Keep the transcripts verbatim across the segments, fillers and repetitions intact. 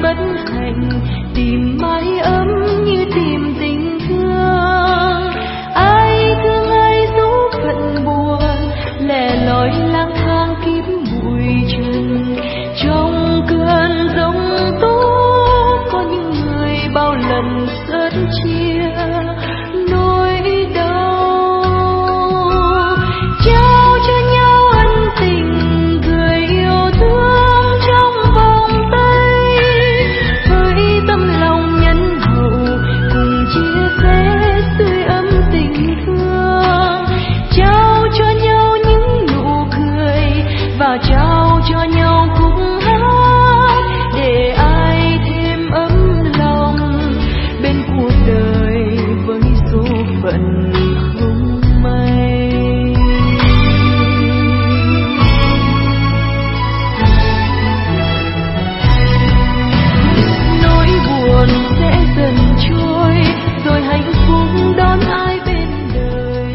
bất hạnh, tìm mái ấm như tìm tình thương. Ai thương ai dấu phận buồn, lẻ loi lang thang kiếm bụi trần. Trong cơn giông tố có những người bao lần sớt chia nỗi đau. Trao cho nhau ân tình, người yêu thương trong vòng tay, với tâm lòng nhân hậu cùng chia sẻ sưởi ấm tình thương. Trao cho nhau những nụ cười và trao cho nhau khúc hát, để ai thêm ấm lòng bên cuộc đời với số phận không may. Nỗi buồn sẽ dần trôi, rồi hạnh phúc đón ai bên đời.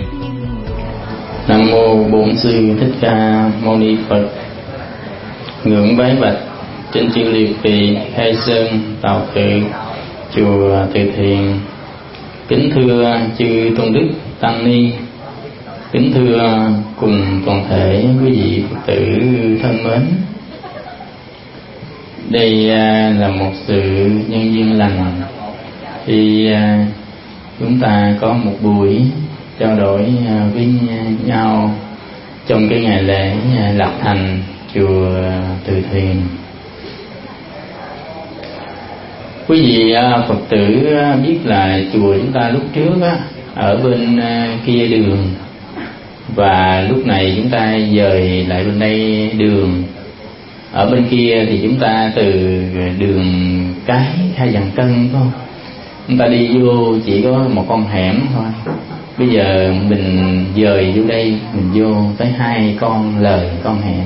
Nam mô Bổn Sư Thích Ca Mâu Ni Phật. Ngưỡng vái bạch trên chư liệt vị Khai Sơn Tào Tự chùa Từ Thiện. Kính thưa chư tôn đức tăng ni, kính thưa cùng toàn thể quý vị Phật tử thân mến. Đây là một sự nhân duyên lành khi chúng ta có một buổi trao đổi với nhau trong cái ngày lễ lập thành chùa Từ Thiện. Quý vị Phật tử biết là chùa chúng ta lúc trước á, ở bên kia đường, và lúc này chúng ta dời lại bên đây đường. Ở bên kia thì chúng ta từ đường cái Hai Vàng Cân, phải không? Chúng ta đi vô chỉ có một con hẻm thôi. Bây giờ mình dời vô đây, mình vô tới hai con lời con hẻm.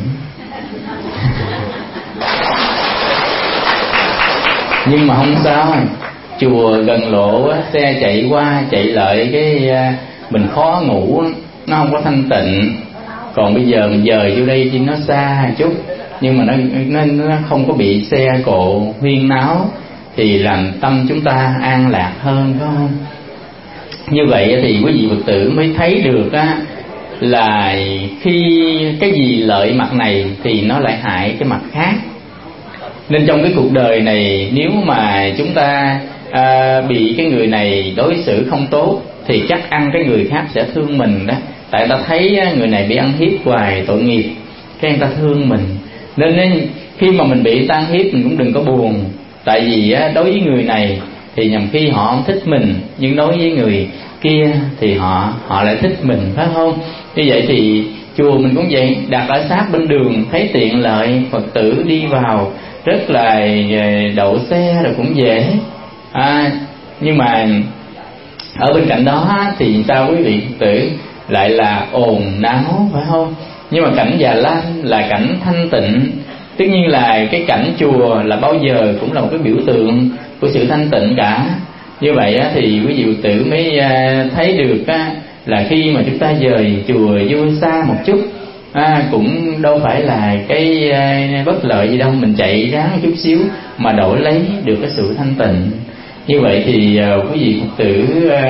Nhưng mà không sao, chùa gần lộ á, xe chạy qua chạy lại cái mình khó ngủ, nó không có thanh tịnh. Còn bây giờ mình dời vô đây thì nó xa chút, nhưng mà nó, nó, nó không có bị xe cộ huyên náo, thì làm tâm chúng ta an lạc hơn, phải không? Như vậy thì quý vị Phật tử mới thấy được á, là khi cái gì lợi mặt này thì nó lại hại cái mặt khác. Nên trong cái cuộc đời này, nếu mà chúng ta à, bị cái người này đối xử không tốt thì chắc ăn cái người khác sẽ thương mình đó. Tại ta thấy người này bị ăn hiếp hoài, tội nghiệp, cái người ta thương mình. Nên, nên khi mà mình bị ăn hiếp mình cũng đừng có buồn. Tại vì á, đối với người này thì nhằm khi họ không thích mình, nhưng đối với người kia thì họ họ lại thích mình, phải không? Như vậy thì chùa mình cũng vậy, đặt ở sát bên đường thấy tiện lợi, Phật tử đi vào rất là đậu xe rồi cũng dễ. À, nhưng mà ở bên cạnh đó thì sao quý vị Phật tử, lại là ồn náo, phải không? Nhưng mà cảnh Già Lam là cảnh thanh tịnh. Tất nhiên là cái cảnh chùa là bao giờ cũng là một cái biểu tượng của sự thanh tịnh cả. Như vậy thì quý vị Phật tử mới thấy được là khi mà chúng ta dời chùa vô xa một chút, à, cũng đâu phải là cái bất lợi gì đâu, mình chạy ráng một chút xíu mà đổi lấy được cái sự thanh tịnh. Như vậy thì quý vị Phật tử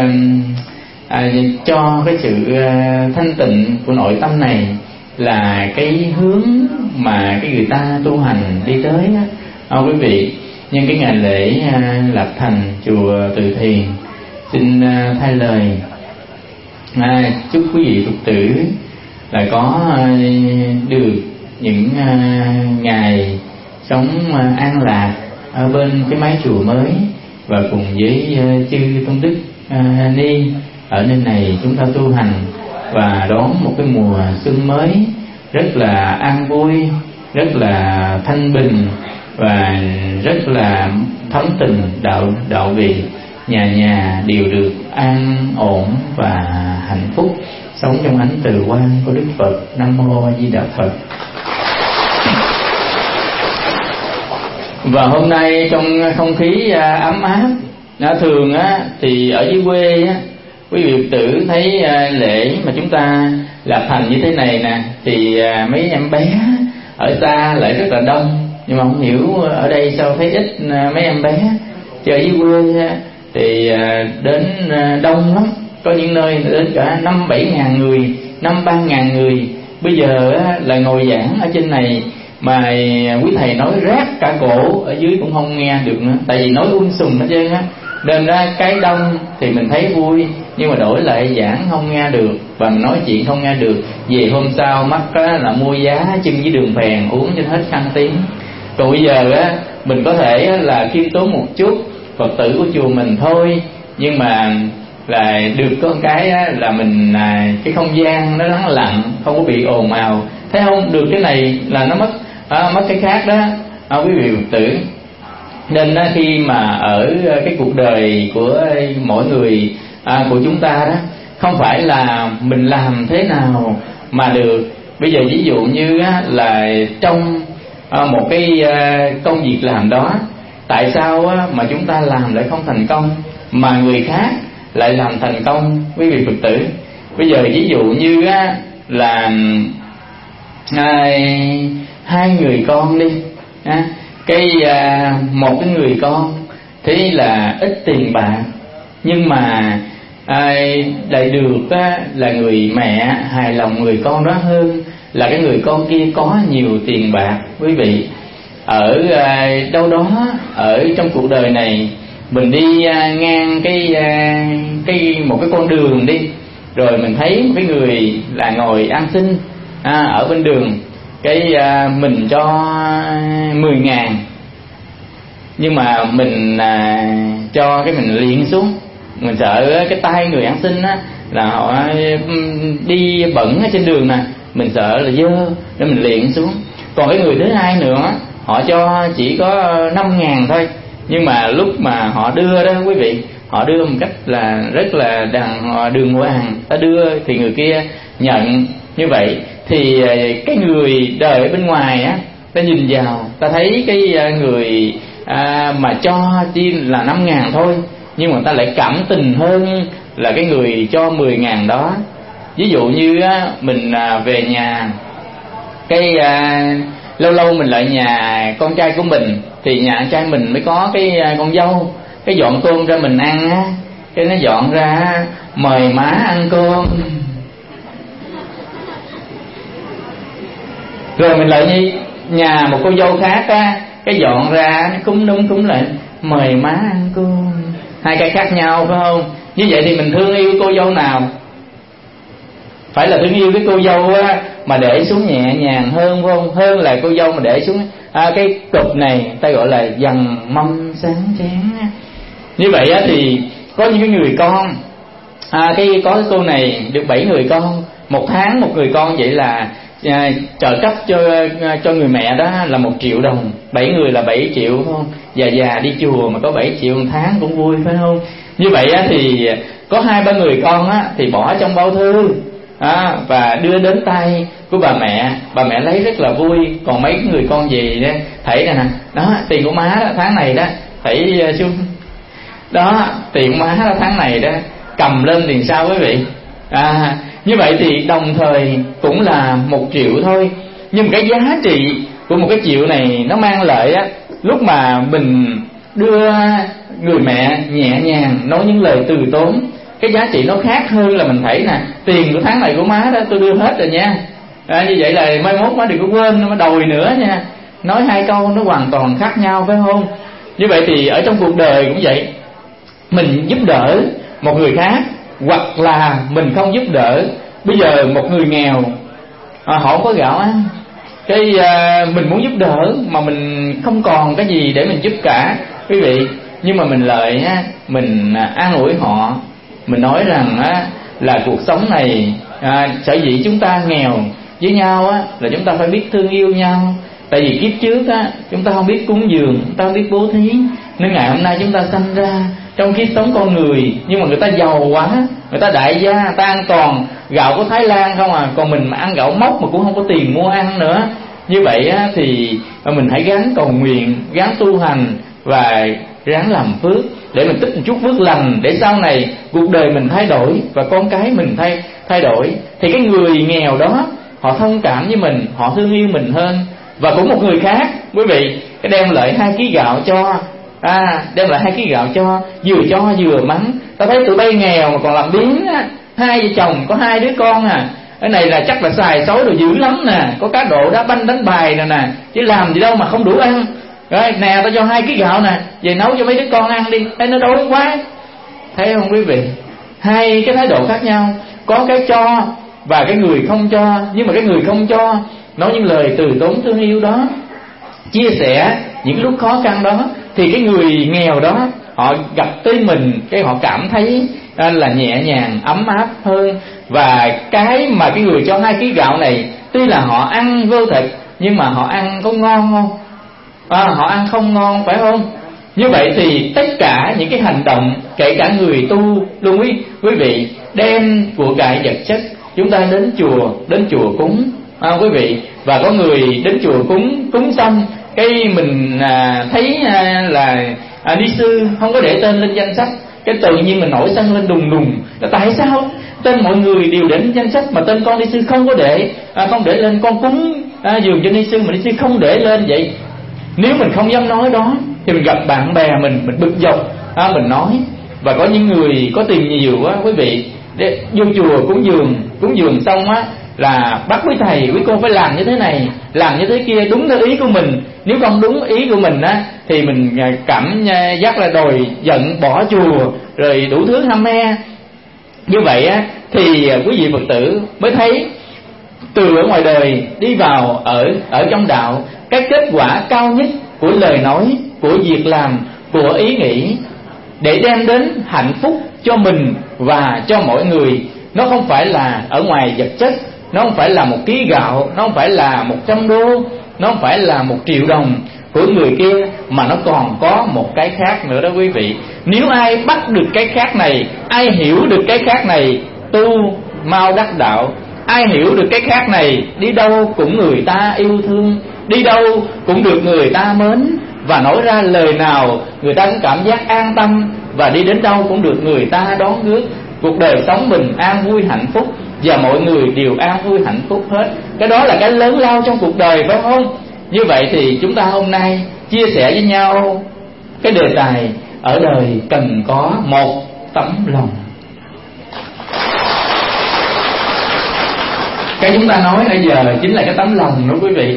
à, cho cái sự thanh tịnh của nội tâm này là cái hướng mà cái người ta tu hành đi tới á. À, quý vị, nhân cái ngày lễ à, lập thành chùa Từ Thiện, xin à, thay lời à, chúc quý vị Phật tử là có à, được những à, ngày sống à, an lạc ở bên cái mái chùa mới, và cùng với à, chư tôn đức à, ni ở nơi này chúng ta tu hành và đón một cái mùa xuân mới rất là an vui, rất là thanh bình và rất là thấm tình đạo đạo vị. Nhà nhà đều được an ổn và hạnh phúc, sống trong ánh từ quang của Đức Phật. Nam mô A Di Đà Phật. Và hôm nay trong không khí ấm áp, thường á thì ở dưới quê á, quý vị Phật tử thấy lễ mà chúng ta lập thành như thế này nè, thì mấy em bé ở xa lại rất là đông, nhưng mà không hiểu ở đây sao thấy ít mấy em bé. Chơi dưới quê thì đến đông lắm, có những nơi đến cả năm bảy ngàn người, năm ba ngàn người. Bây giờ là ngồi giảng ở trên này mà quý thầy nói rát cả cổ, ở dưới cũng không nghe được nữa, tại vì nói um sùm hết trơn á. Nên ra cái đông thì mình thấy vui, nhưng mà đổi lại giảng không nghe được, và mình nói chuyện không nghe được. Về hôm sau mắc á, là mua giá chân với đường phèn uống cho hết khăn tiếng. Còn bây giờ á, mình có thể là khiêm tốn một chút, Phật tử của chùa mình thôi, nhưng mà là được có cái á, là mình à, cái không gian nó lắng lặng, không có bị ồn ào. Thấy không? Được cái này là nó mất à, mất cái khác đó à, quý vị Phật tử. Nên á, khi mà ở cái cuộc đời của mỗi người à, của chúng ta đó, không phải là mình làm thế nào mà được. Bây giờ ví dụ như á, là trong à, một cái à, công việc làm đó, tại sao á, mà chúng ta làm lại không thành công mà người khác lại làm thành công quý vị Phật tử? Bây giờ ví dụ như á, là hai, hai người con đi á, cái à, một cái người con thế là ít tiền bạc, nhưng mà ai lại được á, là người mẹ hài lòng người con đó hơn là cái người con kia có nhiều tiền bạc. Quý vị, ở à, đâu đó ở trong cuộc đời này, mình đi à, ngang cái à, cái một cái con đường đi, rồi mình thấy một cái người là ngồi ăn xin à, ở bên đường, cái à, mình cho mười ngàn, nhưng mà mình à, cho cái mình liệng xuống. Mình sợ cái tay người ăn xin á, là họ đi bẩn ở trên đường nè, mình sợ là dơ nên mình liệng xuống. Còn cái người thứ hai nữa, họ cho chỉ có năm ngàn thôi, nhưng mà lúc mà họ đưa đó quý vị, họ đưa một cách là rất là đàng đường hoàng, ta đưa thì người kia nhận. Như vậy thì cái người đời ở bên ngoài á, ta nhìn vào, ta thấy cái người à, mà cho chỉ là năm ngàn thôi, nhưng mà ta lại cảm tình hơn là cái người cho mười ngàn đó. Ví dụ như á, mình à, về nhà, cái à, lâu lâu mình lại nhà con trai của mình, thì nhà anh trai mình mới có cái à, con dâu, cái dọn cơm ra mình ăn á, cái nó dọn ra mời má ăn cơm. Rồi mình lại như nhà một cô dâu khác á, cái dọn ra nó cúng đúng cúng lại mời má ăn cơm. Hai cái khác nhau phải không? Như vậy thì mình thương yêu cô dâu nào? Phải là thương yêu cái cô dâu á, mà để xuống nhẹ nhàng hơn phải không? Hơn là cô dâu mà để xuống à, cái cục này ta gọi là dằn mâm sáng chén. Như vậy á, thì có những cái người con à, cái có cái cô này được bảy người con, một tháng một người con, vậy là à, trợ cấp cho cho người mẹ đó là một triệu đồng, bảy người là bảy triệu phải không? Già già đi chùa mà có bảy triệu một tháng cũng vui phải không? Như vậy á, thì có hai ba người con á, thì bỏ trong bao thư à, và đưa đến tay của bà mẹ, bà mẹ lấy rất là vui. Còn mấy người con gì đó thảy nè, đó tiền của má đó, tháng này đó thảy xuống đó, tiền của má đó tháng này đó, cầm lên tiền sao quý vị à. Như vậy thì đồng thời cũng là một triệu thôi, nhưng cái giá trị của một cái triệu này nó mang lại á, lúc mà mình đưa người mẹ nhẹ nhàng nói những lời từ tốn, cái giá trị nó khác hơn là mình thấy nè, tiền của tháng này của má đó tôi đưa hết rồi nha à, như vậy là mai mốt má đừng có quên, nó đòi nữa nha. Nói hai câu nó hoàn toàn khác nhau phải không? Như vậy thì ở trong cuộc đời cũng vậy, mình giúp đỡ một người khác hoặc là mình không giúp đỡ. Bây giờ một người nghèo à, họ không có gạo ăn, cái à, mình muốn giúp đỡ mà mình không còn cái gì để mình giúp cả quý vị, nhưng mà mình lợi á, mình an ủi họ, mình nói rằng á, là cuộc sống này à, sở dĩ chúng ta nghèo với nhau á, là chúng ta phải biết thương yêu nhau. Tại vì kiếp trước á, chúng ta không biết cúng dường, chúng ta không biết bố thí, nên ngày hôm nay chúng ta sanh ra trong kiếp sống con người, nhưng mà người ta giàu quá, người ta đại gia, người ta ăn toàn gạo của Thái Lan không à, còn mình mà ăn gạo mốc mà cũng không có tiền mua ăn nữa. Như vậy á, thì mình hãy gắng cầu nguyện, gắng tu hành và ráng làm phước để mình tích một chút phước lành, để sau này cuộc đời mình thay đổi và con cái mình thay thay đổi, thì cái người nghèo đó họ thông cảm với mình, họ thương yêu mình hơn Và cũng một người khác quý vị, cái đem lại hai ký gạo cho à, đem lại hai ký gạo cho, vừa cho vừa mắng. Ta thấy tụi bay nghèo mà còn làm biếng á, hai vợ chồng có hai đứa con à, cái này là chắc là xài xối đồ dữ lắm nè, có cá độ đá banh đánh bài nè nè, chứ làm gì đâu mà không đủ ăn. Rồi nè, tao cho hai ký gạo nè, về nấu cho mấy đứa con ăn đi, thấy nó đói quá. Thấy không quý vị, hai cái thái độ khác nhau, có cái cho và cái người không cho. Nhưng mà cái người không cho nói những lời từ tốn thương yêu đó, chia sẻ những lúc khó khăn đó, thì cái người nghèo đó họ gặp tới mình, cái họ cảm thấy là nhẹ nhàng, ấm áp hơn. Và cái mà cái người cho hai ký gạo này, tuy là họ ăn vô thịt, nhưng mà họ ăn có ngon không? À, họ ăn không ngon, phải không? Như vậy thì tất cả những cái hành động, kể cả người tu luôn quý quý vị, đem của cải vật chất, chúng ta đến chùa đến chùa cúng à, quý vị. Và có người đến chùa cúng cúng xong cái mình à, thấy à, là à, ni sư không có để tên lên danh sách, cái tự nhiên mình nổi sân lên đùng đùng là tại sao tên mọi người đều để lên danh sách mà tên con ni sư không có để à, không để lên, con cúng à, dường cho ni sư mà ni sư không để lên vậy. Nếu mình không dám nói đó thì mình gặp bạn bè mình mình bực dọc à, mình nói. Và có những người có tiền nhiều á quý vị, để vô chùa cúng dường cúng dường xong á là bắt quý thầy quý cô phải làm như thế này, làm như thế kia, đúng theo ý của mình. Nếu không đúng ý của mình á thì mình cảm giác là đòi giận, bỏ chùa, rồi đủ thứ hăm he. Như vậy á thì quý vị Phật tử mới thấy từ ở ngoài đời đi vào ở ở trong đạo, cái kết quả cao nhất của lời nói, của việc làm, của ý nghĩ để đem đến hạnh phúc cho mình và cho mọi người, nó không phải là ở ngoài vật chất, nó không phải là một ký gạo, nó không phải là một trăm đô, nó không phải là một triệu đồng của người kia, mà nó còn có một cái khác nữa đó quý vị. Nếu ai bắt được cái khác này, ai hiểu được cái khác này, tu mau đắc đạo. Ai hiểu được cái khác này, đi đâu cũng người ta yêu thương, đi đâu cũng được người ta mến, và nói ra lời nào người ta cũng cảm giác an tâm, và đi đến đâu cũng được người ta đón rước. Cuộc đời sống bình an vui hạnh phúc, và mọi người đều an vui hạnh phúc hết. Cái đó là cái lớn lao trong cuộc đời, phải không? Như vậy thì chúng ta hôm nay chia sẻ với nhau cái đề tài ở đời cần có một tấm lòng. Cái chúng ta nói bây giờ chính là cái tấm lòng đó quý vị.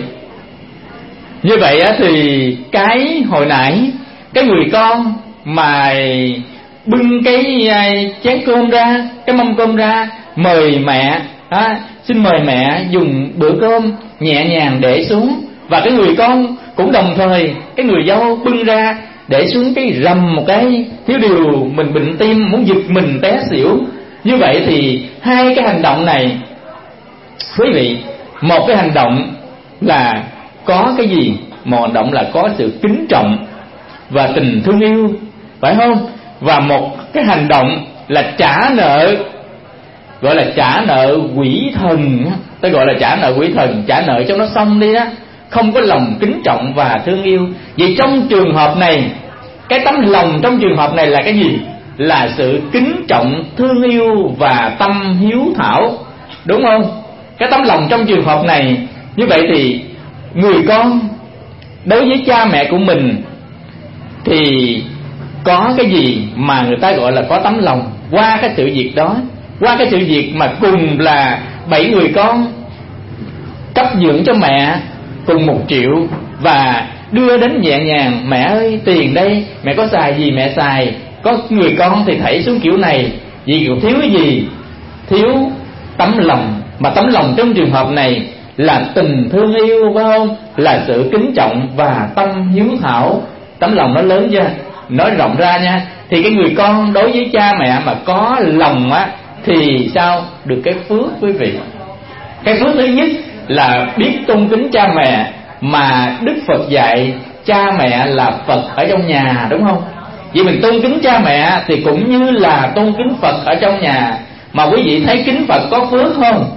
Như vậy á thì cái hồi nãy cái người con mà bưng cái chén cơm ra, cái mâm cơm ra, mời mẹ à, xin mời mẹ dùng bữa cơm, nhẹ nhàng để xuống. Và cái người con cũng đồng thời, cái người dâu bưng ra để xuống cái rầm một cái, thiếu điều mình bệnh tim muốn giật mình té xỉu. Như vậy thì hai cái hành động này quý vị, một cái hành động là có cái gì? Một hành động là có sự kính trọng và tình thương yêu, phải không? Và một cái hành động là trả nợ, gọi là trả nợ quỷ thần. Tôi gọi là trả nợ quỷ thần, trả nợ cho nó xong đi á, không có lòng kính trọng và thương yêu. Vậy trong trường hợp này, cái tấm lòng trong trường hợp này là cái gì? Là sự kính trọng, thương yêu và tâm hiếu thảo, đúng không? Cái tấm lòng trong trường hợp này. Như vậy thì người con đối với cha mẹ của mình thì có cái gì mà người ta gọi là có tấm lòng? Qua cái sự việc đó, qua cái sự việc mà cùng là bảy người con cấp dưỡng cho mẹ cùng một triệu, và đưa đến nhẹ nhàng, mẹ ơi tiền đây, mẹ có xài gì mẹ xài. Có người con thì thảy xuống kiểu này, vì thiếu cái gì? Thiếu tấm lòng. Mà tấm lòng trong trường hợp này là tình thương yêu, phải không? Là sự kính trọng và tâm hiếu thảo. Tấm lòng nó lớn chưa? Nói rộng ra nha. Thì cái người con đối với cha mẹ mà có lòng á thì sao? Được cái phước quý vị. Cái phước thứ nhất là biết tôn kính cha mẹ. Mà Đức Phật dạy cha mẹ là Phật ở trong nhà, đúng không? Vì mình tôn kính cha mẹ thì cũng như là tôn kính Phật ở trong nhà. Mà quý vị thấy kính Phật có phước không?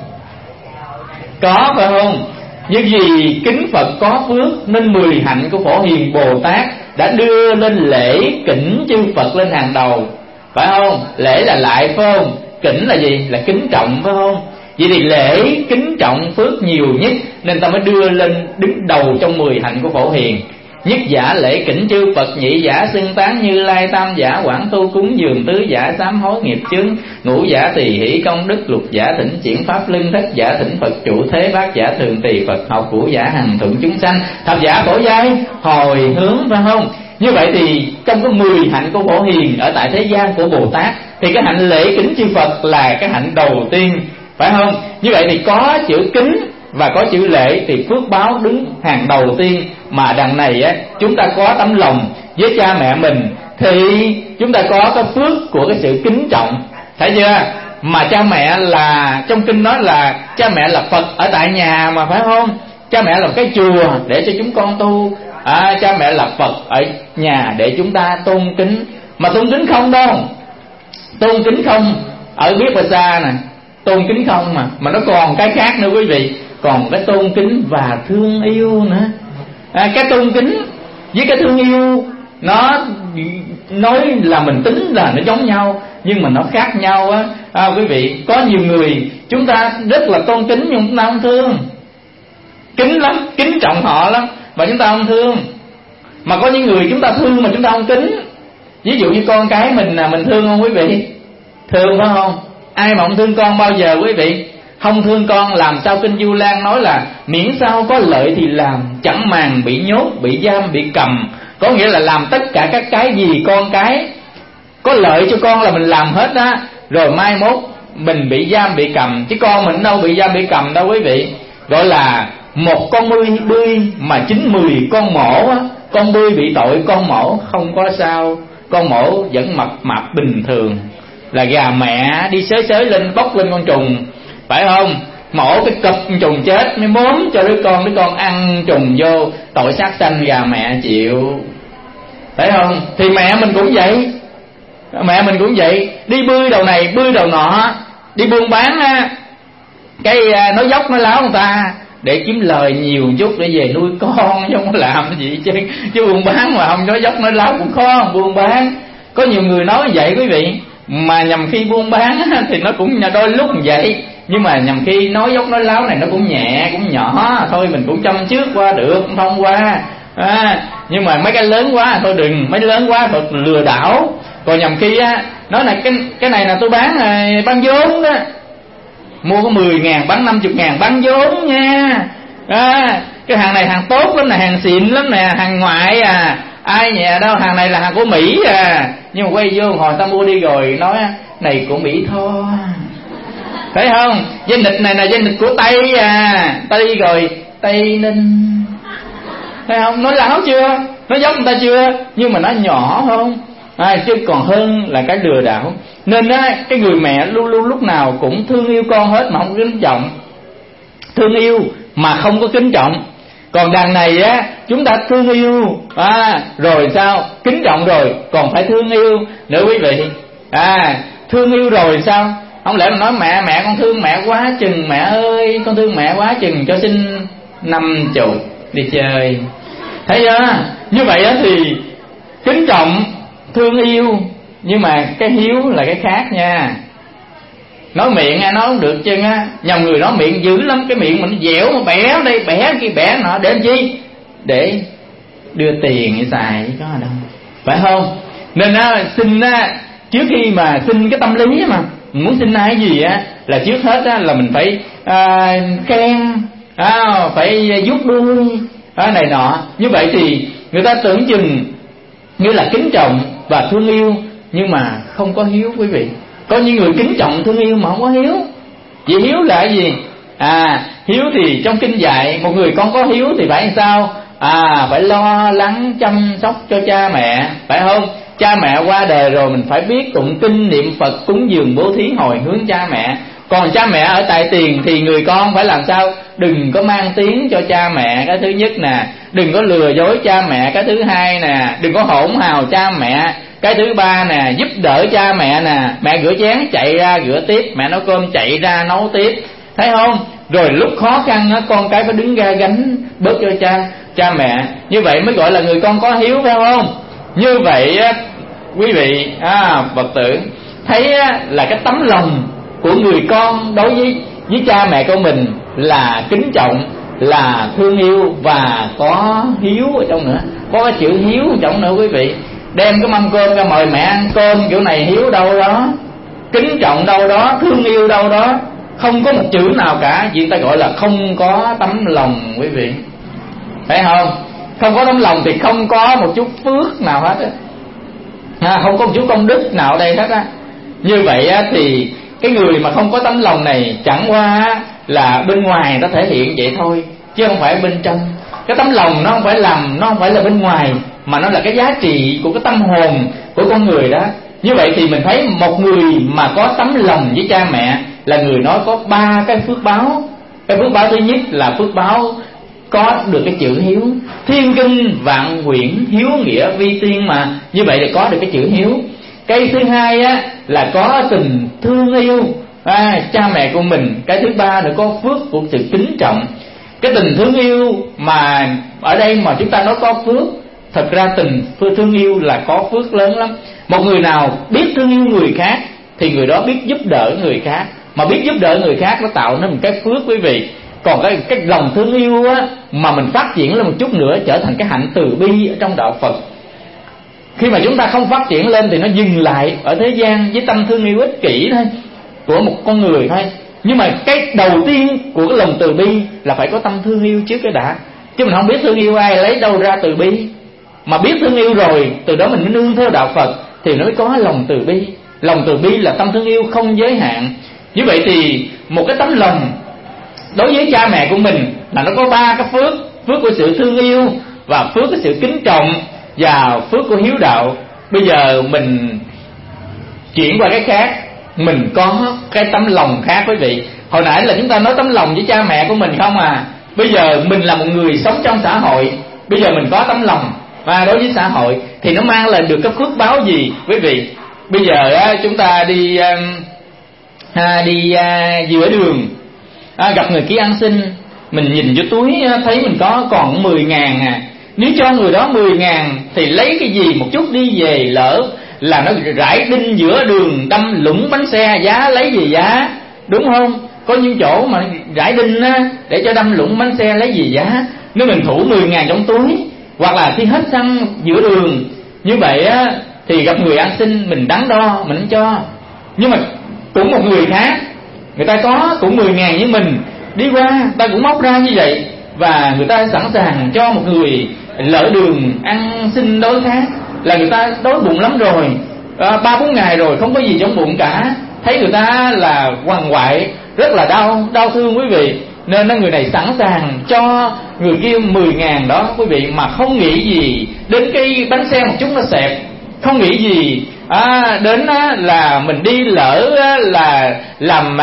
Có, phải không? Nhưng vì kính Phật có phước nên mười hạnh của Phổ Hiền Bồ Tát đã đưa lên lễ kính chư Phật lên hàng đầu, phải không? Lễ là lại, phải không? Kính là gì? Là kính trọng, phải không? Vậy thì lễ kính trọng phước nhiều nhất, nên ta mới đưa lên đứng đầu trong mười hạnh của Phổ Hiền. Nhất giả lễ kính chư Phật, nhị giả xưng tán Như Lai, tam giả quảng tu cúng dường, tứ giả sám hối nghiệp chướng, ngũ giả tỳ hỷ công đức, lục giả thỉnh chuyển pháp luân, thất giả thỉnh Phật trụ thế, bát giả thường tỳ Phật học, cửu giả hằng thuận chúng sanh, thập giả khổ giai hồi hướng, phải không? Như vậy thì trong cái mười hạnh của Phổ Hiền ở tại thế gian của Bồ Tát, thì cái hạnh lễ kính chư Phật là cái hạnh đầu tiên, phải không? Như vậy thì có chữ kính và có chữ lễ thì phước báo đứng hàng đầu tiên. Mà đằng này á, chúng ta có tấm lòng với cha mẹ mình thì chúng ta có cái phước của cái sự kính trọng, thấy chưa? Mà cha mẹ là, trong kinh nói là cha mẹ là Phật ở tại nhà mà, phải không? Cha mẹ là cái chùa để cho chúng con tu, à, cha mẹ là Phật ở nhà để chúng ta tôn kính. Mà tôn kính không đâu, tôn kính không ở biết và xa nè, tôn kính không mà mà nó còn cái khác nữa quý vị, còn cái tôn kính và thương yêu nữa. À, cái tôn kính với cái thương yêu nó nói là mình tính là nó giống nhau nhưng mà nó khác nhau á. À, quý vị, có nhiều người chúng ta rất là tôn kính nhưng chúng ta không thương, kính lắm, kính trọng họ lắm mà chúng ta không thương. Mà có những người chúng ta thương mà chúng ta không kính. Ví dụ như con cái mình là mình thương không quý vị? Thương phải không? Ai mà không thương con bao giờ quý vị? Không thương con làm sao kinh Du Lan nói là miễn sao có lợi thì làm, chẳng màng bị nhốt, bị giam, bị cầm. Có nghĩa là làm tất cả các cái gì con cái có lợi cho con là mình làm hết á. Rồi mai mốt mình bị giam bị cầm, chứ con mình đâu bị giam bị cầm đâu quý vị. Gọi là một con bươi bươi mà chín mười con mổ á. Con bươi bị tội, con mổ không có sao, con mổ vẫn mập mạp bình thường. Là gà mẹ đi xới xới lên bốc lên con trùng, phải không? Mổ cái cụp trùng chết mới mớm cho đứa con, đứa con ăn trùng vô, tội sát sanh gà mẹ chịu, phải không? Thì mẹ mình cũng vậy, mẹ mình cũng vậy, đi bươi đầu này bươi đầu nọ, đi buôn bán á, cái nói dốc nói láo người ta để kiếm lời nhiều chút để về nuôi con, chứ không có làm cái gì chứ. Chứ buôn bán mà không nói dốc nói láo cũng khó buôn bán. Có nhiều người nói vậy quý vị, mà nhầm khi buôn bán thì nó cũng đôi lúc như vậy, nhưng mà nhầm khi nói dốc nói láo này nó cũng nhẹ, cũng nhỏ thôi, mình cũng chăm trước qua được, thông qua. À, nhưng mà mấy cái lớn quá thôi đừng, mấy cái lớn quá thôi lừa đảo. Còn nhầm khi á nói là cái cái này là tôi bán bán vốn đó, mua có mười ngàn bán năm mươi ngàn bán vốn nha. À, cái hàng này hàng tốt lắm nè, hàng xịn lắm nè, hàng ngoại à, ai nhẹ đâu, hàng này là hàng của Mỹ à. Nhưng mà quay vô hồi ta mua đi rồi nói này của Mỹ thôi, thấy không? Danh lịch này là danh lịch của Tây à, Tây rồi Tây Ninh, thấy không? Nói láo chưa? Nói giống người ta chưa? Nhưng mà nó nhỏ không? À, chứ còn hơn là cái lừa đảo. Nên á, cái người mẹ luôn luôn lúc nào cũng thương yêu con hết mà không kính trọng, thương yêu mà không có kính trọng. Còn đằng này á, chúng ta thương yêu à, rồi sao? Kính trọng rồi còn phải thương yêu nữa quý vị. À, thương yêu rồi sao? Không lẽ mà nói mẹ mẹ con thương mẹ quá chừng, mẹ ơi con thương mẹ quá chừng cho xin năm chục đi chơi, thấy chưa? Như vậy á thì kính trọng thương yêu, nhưng mà cái hiếu là cái khác nha. Nói miệng nói không được chứ á, nhầm người nói miệng dữ lắm, cái miệng mình dẻo mà bẻ đây bẻ kia bẻ nọ để làm chi? Để đưa tiền để xài chứ có đâu, phải không? Nên á, xin á, trước khi mà xin cái tâm lý mà muốn xin ai gì á là trước hết á là mình phải à, khen, à, phải vuốt đuôi à, này nọ. Như vậy thì người ta tưởng chừng như là kính trọng và thương yêu, nhưng mà không có hiếu quý vị. Có những người kính trọng thương yêu mà không có hiếu. Vậy hiếu là cái gì? À, hiếu thì trong kinh dạy một người con có hiếu thì phải làm sao? À, phải lo lắng chăm sóc cho cha mẹ, phải không? Cha mẹ qua đời rồi mình phải biết tụng kinh niệm Phật, cúng dường bố thí hồi hướng cha mẹ. Còn cha mẹ ở tại tiền thì người con phải làm sao? Đừng có mang tiếng cho cha mẹ, cái thứ nhất nè. Đừng có lừa dối cha mẹ, cái thứ hai nè. Đừng có hỗn hào cha mẹ, cái thứ ba nè. Giúp đỡ cha mẹ nè. Mẹ rửa chén chạy ra rửa tiếp, mẹ nấu cơm chạy ra nấu tiếp, thấy không? Rồi lúc khó khăn á, con cái phải đứng ra gánh bớt cho cha cha mẹ. Như vậy mới gọi là người con có hiếu, phải không? Như vậy á, quý vị à, Phật tử thấy á, là cái tấm lòng của người con đối với với cha mẹ của mình là kính trọng, là thương yêu và có hiếu ở trong nữa, có cái chữ hiếu ở trong nữa quý vị. Đem cái mâm cơm ra mời mẹ ăn cơm kiểu này hiếu đâu đó, kính trọng đâu đó, thương yêu đâu đó, không có một chữ nào cả. Vì ta gọi là không có tấm lòng quý vị, phải không? Không có tấm lòng thì không có một chút phước nào hết á, không có một chút công đức nào ở đây hết á. Như vậy á, thì cái người mà không có tấm lòng này chẳng qua là bên ngoài nó thể hiện vậy thôi, chứ không phải bên trong. Cái tấm lòng nó không phải làm, nó không phải là bên ngoài, mà nó là cái giá trị của cái tâm hồn của con người đó. Như vậy thì mình thấy một người mà có tấm lòng với cha mẹ là người nói có ba cái phước báo. Cái phước báo thứ nhất là phước báo có được cái chữ hiếu. Thiên kinh vạn quyển, hiếu nghĩa vi tiên mà. Như vậy thì có được cái chữ hiếu. Cái thứ hai á là có tình thương yêu à, cha mẹ của mình. Cái thứ ba nữa có phước của sự kính trọng. Cái tình thương yêu mà ở đây mà chúng ta nói có phước, thật ra tình thương yêu là có phước lớn lắm. Một người nào biết thương yêu người khác thì người đó biết giúp đỡ người khác, mà biết giúp đỡ người khác nó tạo nên một cái phước quý vị. Còn cái, cái lòng thương yêu á, mà mình phát triển lên một chút nữa trở thành cái hạnh từ bi ở trong đạo Phật. Khi mà chúng ta không phát triển lên thì nó dừng lại ở thế gian với tâm thương yêu ích kỷ thôi của một con người thôi. Nhưng mà cái đầu tiên của cái lòng từ bi là phải có tâm thương yêu trước cái đã. Chứ mình không biết thương yêu ai lấy đâu ra từ bi. Mà biết thương yêu rồi, từ đó mình mới nương theo đạo Phật thì nó mới có lòng từ bi. Lòng từ bi là tâm thương yêu không giới hạn. Như vậy thì một cái tấm lòng đối với cha mẹ của mình là nó có ba cái phước. Phước của sự thương yêu, và phước của sự kính trọng, và phước của hiếu đạo. Bây giờ mình chuyển qua cái khác, mình có cái tấm lòng khác quý vị. Hồi nãy là chúng ta nói tấm lòng với cha mẹ của mình không à. Bây giờ mình là một người sống trong xã hội, bây giờ mình có tấm lòng và đối với xã hội thì nó mang lại được cái phước báo gì quý vị? Bây giờ á, chúng ta đi à, đi à, giữa đường à, gặp người kia ăn xin, mình nhìn vô túi thấy mình có còn mười ngàn à. Nếu cho người đó mười ngàn thì lấy cái gì một chút đi về, lỡ là nó rải đinh giữa đường, đâm lũng bánh xe, giá lấy gì giá, đúng không? Có những chỗ mà rải đinh á, để cho đâm lũng bánh xe lấy gì giá. Nếu mình thủ mười ngàn trong túi, hoặc là khi hết xăng giữa đường, như vậy á thì gặp người ăn xin mình đắn đo mình không cho. Nhưng mà cũng một người khác, người ta có cũng mười ngàn với mình, đi qua ta cũng móc ra như vậy, và người ta sẵn sàng cho một người lỡ đường ăn xin đối khác, là người ta đói bụng lắm rồi, à, ba bốn ngày rồi không có gì trong bụng cả, thấy người ta là quằn quại, rất là đau đau thương quý vị, nên người này sẵn sàng cho người kia mười ngàn đó quý vị, mà không nghĩ gì đến cái bánh xe một chút nó xẹp, không nghĩ gì à, đến á, là mình đi lỡ á, là làm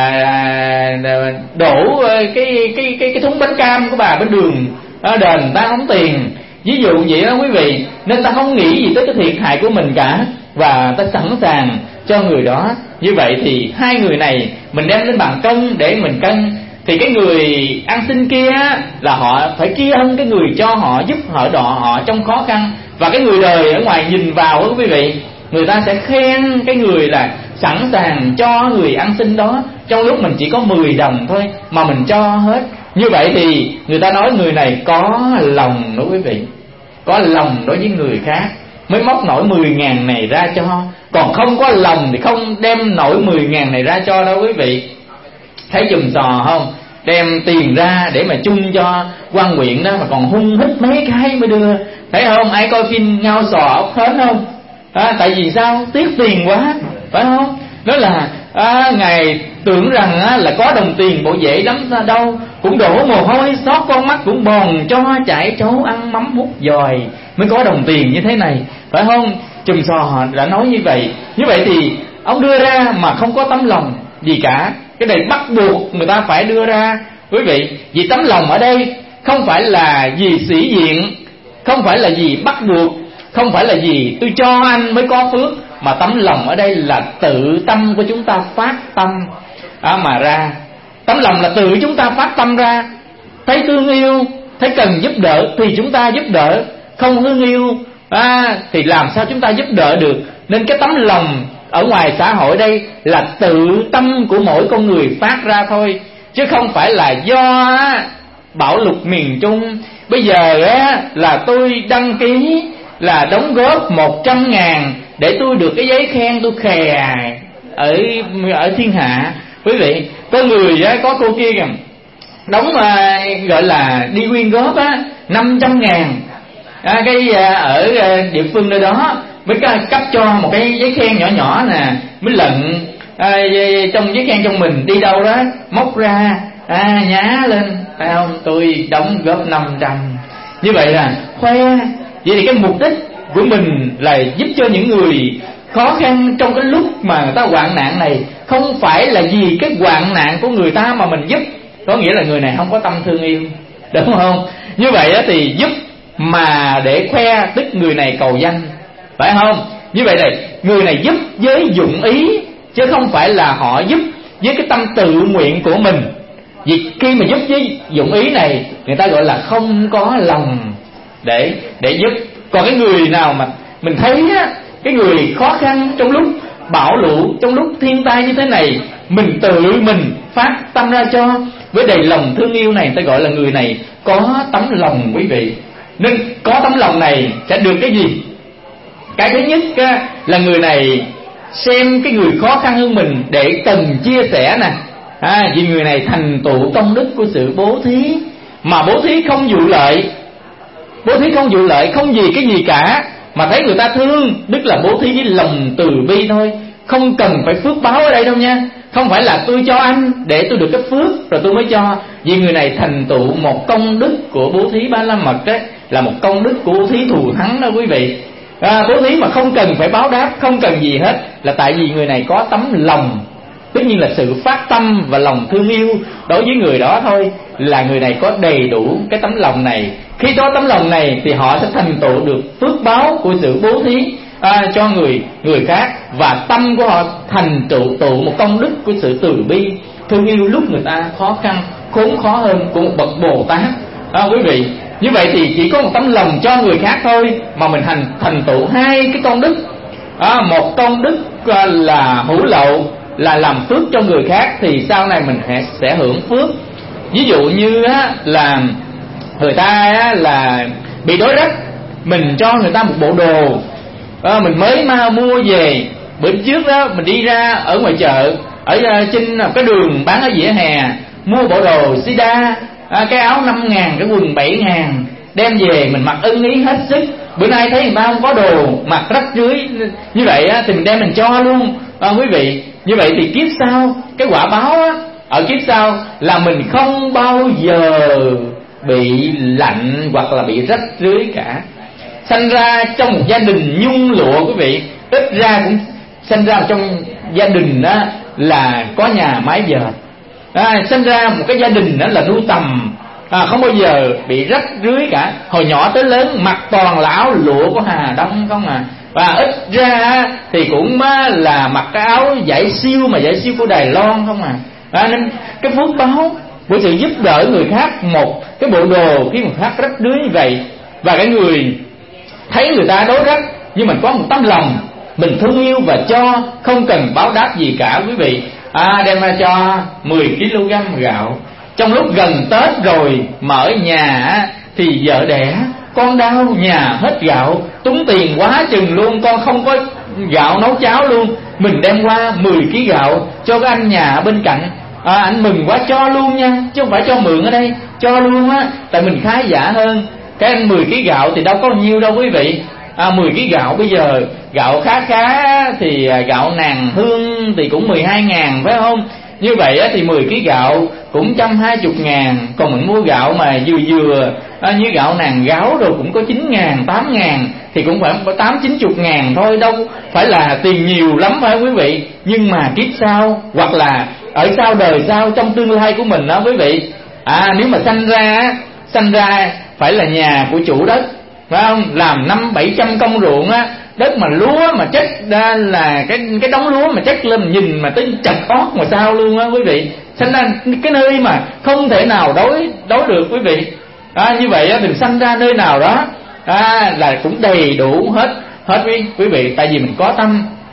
à, đổ cái cái cái cái thúng bánh cam của bà bên đường à, đền ta không tiền, ví dụ vậy đó quý vị. Nên ta không nghĩ gì tới cái thiệt hại của mình cả, và ta sẵn sàng cho người đó. Như vậy thì hai người này mình đem lên bàn cân để mình cân, thì cái người ăn xin kia là họ phải tri ân cái người cho họ, giúp họ đọ họ trong khó khăn. Và cái người đời ở ngoài nhìn vào đó quý vị, người ta sẽ khen cái người là sẵn sàng cho người ăn xin đó, trong lúc mình chỉ có mười đồng thôi mà mình cho hết. Như vậy thì người ta nói người này có lòng đó quý vị, có lòng đối với người khác mới móc nổi mười ngàn này ra cho. Còn không có lòng thì không đem nổi mười ngàn này ra cho đâu quý vị. Thấy dùm sò không? Đem tiền ra để mà chung cho quan huyện đó mà còn hung hít mấy cái mới đưa. Thấy không? Ai coi phim Ngao Sò Ốc Hến không? À, tại vì sao? Tiếc tiền quá, phải không? Đó là à, ngài tưởng rằng á, là có đồng tiền bộ dễ lắm ra đâu, cũng đổ mồ hôi, xót con mắt cũng bòn cho chảy chấu ăn mắm hút dòi mới có đồng tiền như thế này, phải không? Chùm sò đã nói như vậy. Như vậy thì ông đưa ra mà không có tấm lòng gì cả. Cái này bắt buộc người ta phải đưa ra quý vị. Vì tấm lòng ở đây không phải là gì sĩ diện, không phải là gì bắt buộc, không phải là gì tôi cho anh mới có phước, mà tấm lòng ở đây là tự tâm của chúng ta phát tâm à, mà ra. Tấm lòng là tự chúng ta phát tâm ra. Thấy thương yêu, thấy cần giúp đỡ thì chúng ta giúp đỡ, không thương yêu à, thì làm sao chúng ta giúp đỡ được. Nên cái tấm lòng ở ngoài xã hội đây là tự tâm của mỗi con người phát ra thôi, chứ không phải là do bão lụt miền Trung. Bây giờ á, là tôi đăng ký là đóng góp một trăm ngàn để tôi được cái giấy khen tôi khè ở ở thiên hạ. Quý vị, có người á, có cô kia kìa, đóng à, gọi là đi quyên góp á năm trăm ngàn, à, cái à, ở à, địa phương nơi đó mới cấp cho một cái giấy khen nhỏ nhỏ nè, mới lận à, trong giấy khen trong mình, đi đâu đó móc ra à, nhá lên, phải không, tôi đóng góp năm trăm. Như vậy là khoe. Vậy thì cái mục đích của mình là giúp cho những người khó khăn trong cái lúc mà người ta hoạn nạn này, không phải là vì cái hoạn nạn của người ta mà mình giúp, có nghĩa là người này không có tâm thương yêu, đúng không? Như vậy thì giúp mà để khoe, tức người này cầu danh, phải không? Như vậy này, người này giúp với dụng ý, chứ không phải là họ giúp với cái tâm tự nguyện của mình. Vì khi mà giúp với dụng ý này, người ta gọi là không có lòng để để giúp. Còn cái người nào mà mình thấy á, cái người khó khăn trong lúc bão lũ, trong lúc thiên tai như thế này, mình tự mình phát tâm ra cho với đầy lòng thương yêu này, ta gọi là người này có tấm lòng, quý vị. Nên có tấm lòng này sẽ được cái gì? Cái thứ nhất á, là người này xem cái người khó khăn hơn mình để cần chia sẻ nè, à, vì người này thành tựu công đức của sự bố thí. Mà bố thí không vụ lợi, bố thí không vụ lợi, không vì cái gì cả, mà thấy người ta thương, tức là bố thí với lòng từ bi thôi. Không cần phải phước báo ở đây đâu nha. Không phải là tôi cho anh để tôi được cái phước rồi tôi mới cho. Vì người này thành tựu một công đức của bố thí ba la mật đấy, là một công đức của bố thí thù thắng đó quý vị. à, Bố thí mà không cần phải báo đáp, không cần gì hết, là tại vì người này có tấm lòng, tất nhiên là sự phát tâm và lòng thương yêu đối với người đó thôi, là người này có đầy đủ cái tấm lòng này. Khi có tấm lòng này thì họ sẽ thành tựu được phước báo của sự bố thí à, cho người người khác, và tâm của họ thành tựu tụ một công đức của sự từ bi thương yêu lúc người ta khó khăn khốn khó hơn của một bậc Bồ Tát. à, quý vị, như vậy thì chỉ có một tấm lòng cho người khác thôi mà mình thành thành tựu hai cái công đức. à, một công đức à, là hữu lậu, là làm phước cho người khác, thì sau này mình sẽ hưởng phước. Ví dụ như á, là người ta á, là bị đói rách, mình cho người ta một bộ đồ à, mình mới mà mua về. Bữa trước đó mình đi ra ở ngoài chợ, ở trên cái đường bán ở vỉa hè, mua bộ đồ sida, à, cái áo năm ngàn, cái quần bảy ngàn, đem về mình mặc ưng ý hết sức. Bữa nay thấy người ta không có đồ mặc rách rưới như vậy á, thì mình đem mình cho luôn. à, quý vị, như vậy thì kiếp sau, cái quả báo á, ở kiếp sau là mình không bao giờ bị lạnh hoặc là bị rách rưới cả. Sanh ra trong một gia đình nhung lụa, quý vị, ít ra cũng sanh ra trong gia đình đó là có nhà mái dệt, à, sanh ra một cái gia đình đó là nuôi tầm, à, không bao giờ bị rách rưới cả. Hồi nhỏ tới lớn mặc toàn là áo lụa của Hà Đông không à, và ít ra thì cũng là mặc cái áo vải siêu, mà vải siêu của Đài Loan không à. à nên cái phước báo của sự giúp đỡ người khác, một cái bộ đồ khi người khác rách rưới như vậy, và cái người thấy người ta đối rách nhưng mình có một tấm lòng, mình thương yêu và cho, không cần báo đáp gì cả, quý vị. à, đem ra cho mười ki lô gam gạo. Trong lúc gần Tết rồi mà ở nhà thì vợ đẻ con đau, nhà hết gạo, túng tiền quá chừng luôn, con không có gạo nấu cháo luôn. Mình đem qua mười ký gạo cho cái anh nhà ở bên cạnh, à, anh mừng quá, cho luôn nha, chứ không phải cho mượn ở đây, cho luôn á, tại mình khá giả hơn. Cái anh mười ký gạo thì đâu có nhiều đâu quý vị. à, mười ký gạo bây giờ gạo khá khá thì gạo nàng hương thì cũng mười hai ngàn, phải không? Như vậy á, thì mười ký gạo cũng trăm hai chục ngàn. Còn mình mua gạo mà vừa vừa à, như gạo nàng gáo rồi cũng có chín ngàn, tám ngàn, thì cũng phải tám chín chục ngàn thôi, đâu phải là tiền nhiều lắm, phải quý vị. Nhưng mà kiếp sau hoặc là ở sau đời sau, trong tương lai của mình đó quý vị, à, nếu mà sanh ra sanh ra phải là nhà của chủ đất, phải không? Làm năm bảy trăm công ruộng á, đất mà lúa mà chất ra là cái cái đống lúa mà chất lên, nhìn mà tới chặt ót mà sao luôn á quý vị. Sanh ra cái nơi mà không thể nào đối đối được quý vị. à, như vậy á, mình sanh ra nơi nào đó à, là cũng đầy đủ hết hết quý quý vị, tại vì mình có tâm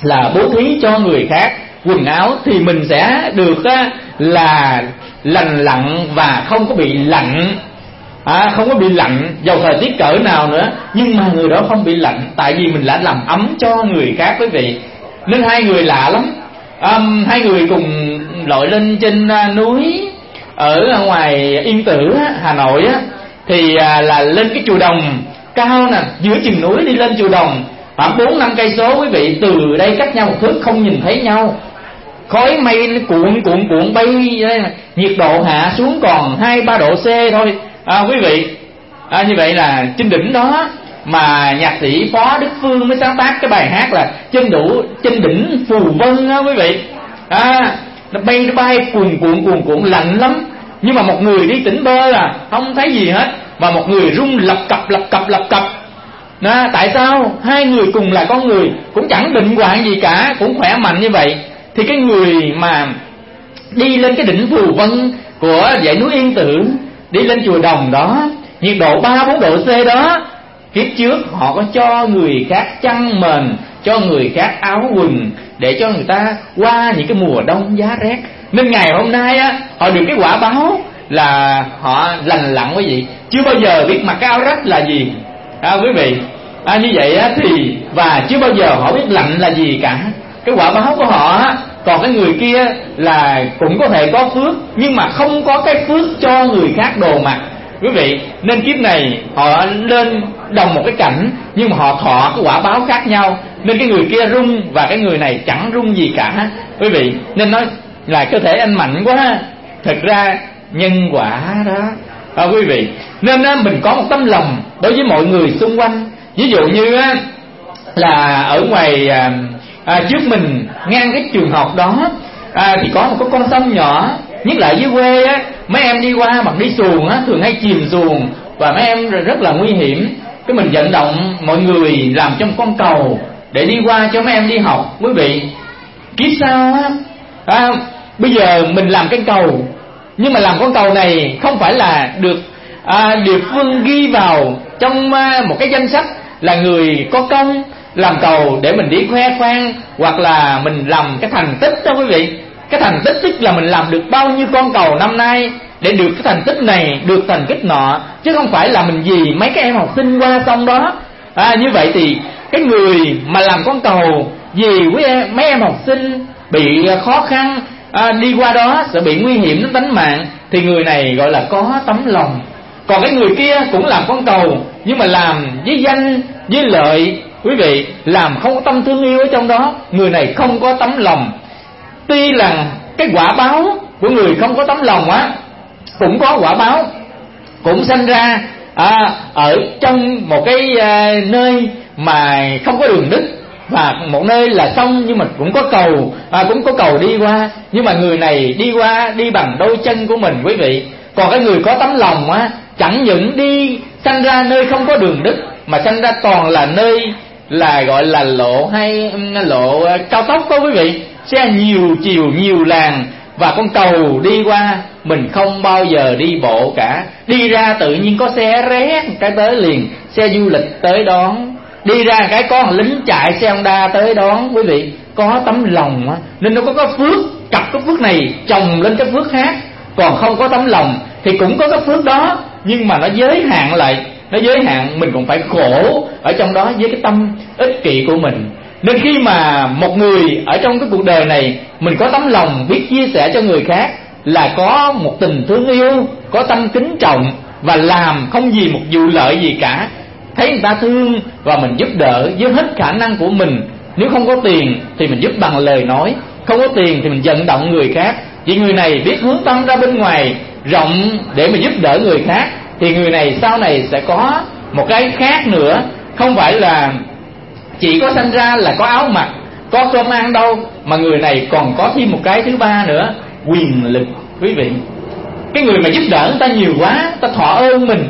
là bố thí cho người khác quần áo, thì mình sẽ được á, là lành lặn và không có bị lạnh, à, không có bị lạnh dầu thời tiết cỡ nào nữa, nhưng mà người đó không bị lạnh, tại vì mình đã làm ấm cho người khác quý vị. Nên hai người lạ lắm. À, hai người cùng lội lên trên núi ở ngoài Yên Tử Hà Nội á, thì à, là lên cái chùa Đồng cao nè, giữa chừng núi đi lên chùa Đồng khoảng bốn năm cây số quý vị. Từ đây cách nhau một thước không nhìn thấy nhau, khói mây nó cuộn cuộn cuộn bay, nhiệt độ hạ xuống còn hai ba độ C thôi, à, quý vị. À, như vậy là trên đỉnh đó mà nhạc sĩ Phó Đức Phương mới sáng tác cái bài hát là trên đủ trên đỉnh Phù Vân á quý vị. À, nó bay nó bay cuồn cuộn cuồn cuộn lạnh lắm, nhưng mà một người đi tỉnh bơ là không thấy gì hết, mà một người rung lập cập lập cập lập cập. Đó, tại sao? Hai người cùng là con người, cũng chẳng bệnh hoạn gì cả, cũng khỏe mạnh như vậy. Thì cái người mà đi lên cái đỉnh Phù Vân của dãy núi Yên Tử, đi lên chùa Đồng đó, nhiệt độ ba bốn độ C đó, kiếp trước họ có cho người khác chăn mền, cho người khác áo quần, để cho người ta qua những cái mùa đông giá rét. Nên ngày hôm nay á, họ được cái quả báo là họ lành lặn quý vị, chưa bao giờ biết mặc cái áo rách là gì, à, quý vị. À, như vậy á, thì và chưa bao giờ họ biết lạnh là gì cả. Cái quả báo của họ á. Còn cái người kia là cũng có thể có phước, nhưng mà không có cái phước cho người khác đồ mặc, quý vị. Nên kiếp này họ lên đồng một cái cảnh, nhưng mà họ thọ cái quả báo khác nhau. Nên cái người kia rung và cái người này chẳng rung gì cả, quý vị. Nên nói là cơ thể anh mạnh quá, thật ra nhân quả đó, à, quý vị. Nên á, mình có một tấm lòng đối với mọi người xung quanh. Ví dụ như á, là ở ngoài à, à, trước mình ngang cái trường học đó, à, thì có một cái con sông nhỏ. Nhất là dưới quê á, mấy em đi qua bằng đi xuồng á, thường hay chìm xuồng, và mấy em rất là nguy hiểm. Cái mình vận động mọi người làm cho một con cầu để đi qua cho mấy em đi học, quý vị. Kiếp sau á, à, bây giờ mình làm cái cầu, nhưng mà làm con cầu này không phải là được à, địa phương ghi vào trong à, một cái danh sách là người có công làm cầu để mình đi khoe khoang, hoặc là mình làm cái thành tích đó quý vị. Cái thành tích tức là mình làm được bao nhiêu con cầu năm nay để được cái thành tích này, được thành tích nọ, chứ không phải là mình vì mấy cái em học sinh qua sông đó. À, như vậy thì cái người mà làm con cầu vì quý em, mấy em học sinh bị khó khăn à, đi qua đó sẽ bị nguy hiểm đến tính mạng, thì người này gọi là có tấm lòng. Còn cái người kia cũng làm con cầu, nhưng mà làm với danh với lợi, quý vị, làm không có tâm thương yêu ở trong đó, người này không có tấm lòng. Tuy là cái quả báo của người không có tấm lòng á, cũng có quả báo, cũng sanh ra à, ở trong một cái à, nơi mà không có đường đất, và một nơi là sông nhưng mà cũng có cầu, à, cũng có cầu đi qua, nhưng mà người này đi qua đi bằng đôi chân của mình, quý vị. Còn cái người có tấm lòng á, chẳng những đi sanh ra nơi không có đường đất, mà sanh ra toàn là nơi là gọi là lộ hay lộ cao tốc đó, quý vị. Xe nhiều chiều nhiều làng, và con cầu đi qua, mình không bao giờ đi bộ cả. Đi ra tự nhiên có xe rét cái tới liền, xe du lịch tới đón. Đi ra cái có lính chạy xe Honda tới đón, quý vị. Có tấm lòng á, nên nó có cái phước, cặp cái phước này chồng lên cái phước khác. Còn không có tấm lòng thì cũng có cái phước đó, nhưng mà nó giới hạn lại. Nó giới hạn, mình cũng phải khổ ở trong đó với cái tâm ích kỷ của mình. Nên khi mà một người ở trong cái cuộc đời này, mình có tấm lòng biết chia sẻ cho người khác, là có một tình thương yêu, có tâm kính trọng, và làm không vì một vụ lợi gì cả. Thấy người ta thương và mình giúp đỡ với hết khả năng của mình. Nếu không có tiền thì mình giúp bằng lời nói, không có tiền thì mình vận động người khác. Vì người này biết hướng tâm ra bên ngoài rộng để mà giúp đỡ người khác, thì người này sau này sẽ có một cái khác nữa. Không phải là chỉ có sanh ra là có áo mặc, có cơm ăn đâu, mà người này còn có thêm một cái thứ ba nữa, quyền lực, quý vị. Cái người mà giúp đỡ người ta nhiều quá, ta thọ ơn mình,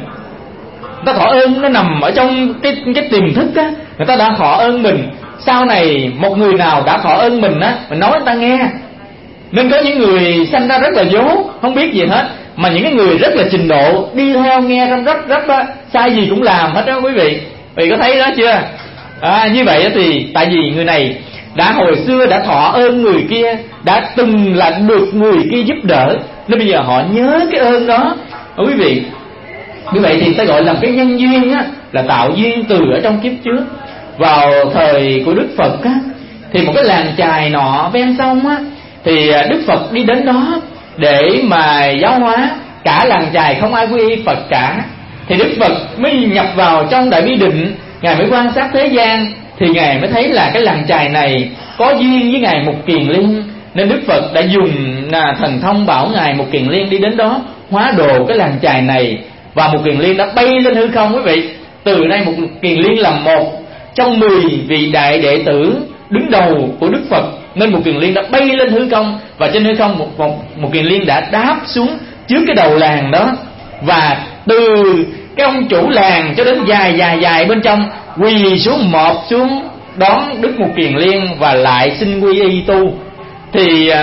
ta thọ ơn nó nằm ở trong cái cái tiềm thức á, người ta đã thọ ơn mình. Sau này một người nào đã thọ ơn mình á, mình nói người ta nghe. Nên có những người sanh ra rất là dốt, không biết gì hết, mà những cái người rất là trình độ, đi theo nghe trong rất rất đó, sai gì cũng làm hết đó, quý vị. Quý vị có thấy đó chưa? À, như vậy thì tại vì người này đã hồi xưa đã thọ ơn người kia, đã từng là được người kia giúp đỡ, nên bây giờ họ nhớ cái ơn đó. Quý vị, như vậy thì ta gọi là cái nhân duyên á, là tạo duyên từ ở trong kiếp trước. Vào thời của Đức Phật á, thì một cái làng chài nọ ven sông á, thì Đức Phật đi đến đó để mà giáo hóa. Cả làng chài không ai quy y Phật cả, thì Đức Phật mới nhập vào trong Đại Bi Định. Ngài mới quan sát thế gian, thì Ngài mới thấy là cái làng chài này có duyên với Ngài Mục Kiền Liên, nên Đức Phật đã dùng là thần thông bảo Ngài Mục Kiền Liên đi đến đó hóa độ cái làng chài này. Và Mục Kiền Liên đã bay lên hư không, quý vị. Từ nay Mục Kiền Liên là một trong mười vị đại đệ tử đứng đầu của Đức Phật, nên Mục Kiền Liên đã bay lên hư không. Và trên hư không một, một, Mục Kiền Liên đã đáp xuống trước cái đầu làng đó. Và từ cái ông chủ làng cho đến dài dài dài bên trong quỳ xuống một xuống đón Đức Mục Kiền Liên và lại xin quy y tu. Thì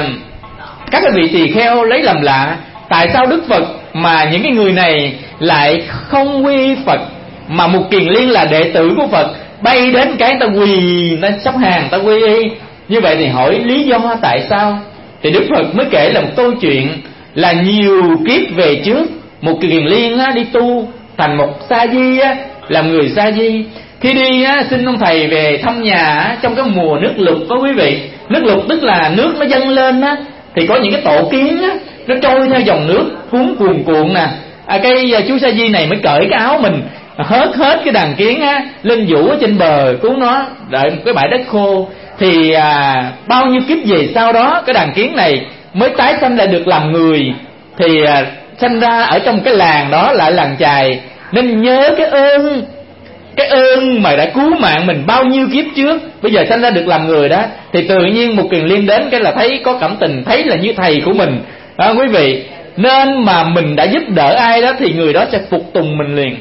các cái vị tỳ kheo lấy làm lạ, tại sao Đức Phật mà những cái người này lại không quy y Phật, mà Mục Kiền Liên là đệ tử của Phật bay đến cái ta quỳ lên sắp hàng ta quy y. Như vậy thì hỏi lý do tại sao, thì Đức Phật mới kể là một câu chuyện là nhiều kiếp về trước, Mục Kiền Liên á, đi tu thành một sa di á, làm người sa di. Khi đi á, xin ông thầy về thăm nhà á, trong cái mùa nước lụt đó quý vị. Nước lụt tức là nước nó dâng lên á, thì có những cái tổ kiến á, nó trôi theo dòng nước cuốn cuồn cuộn nè. À, cái chú sa di này mới cởi cái áo mình, hớt hết cái đàn kiến á lên vũ ở trên bờ cứu nó, đợi một cái bãi đất khô. Thì à, bao nhiêu kiếp về sau đó cái đàn kiến này mới tái sanh lại được làm người. Thì à, sanh ra ở trong cái làng đó là làng chài, nên nhớ cái ơn cái ơn mà đã cứu mạng mình bao nhiêu kiếp trước, bây giờ sanh ra được làm người đó. Thì tự nhiên Mục Kiền Liên đến cái là thấy có cảm tình, thấy là như thầy của mình đó, quý vị. Nên mà mình đã giúp đỡ ai đó thì người đó sẽ phục tùng mình liền.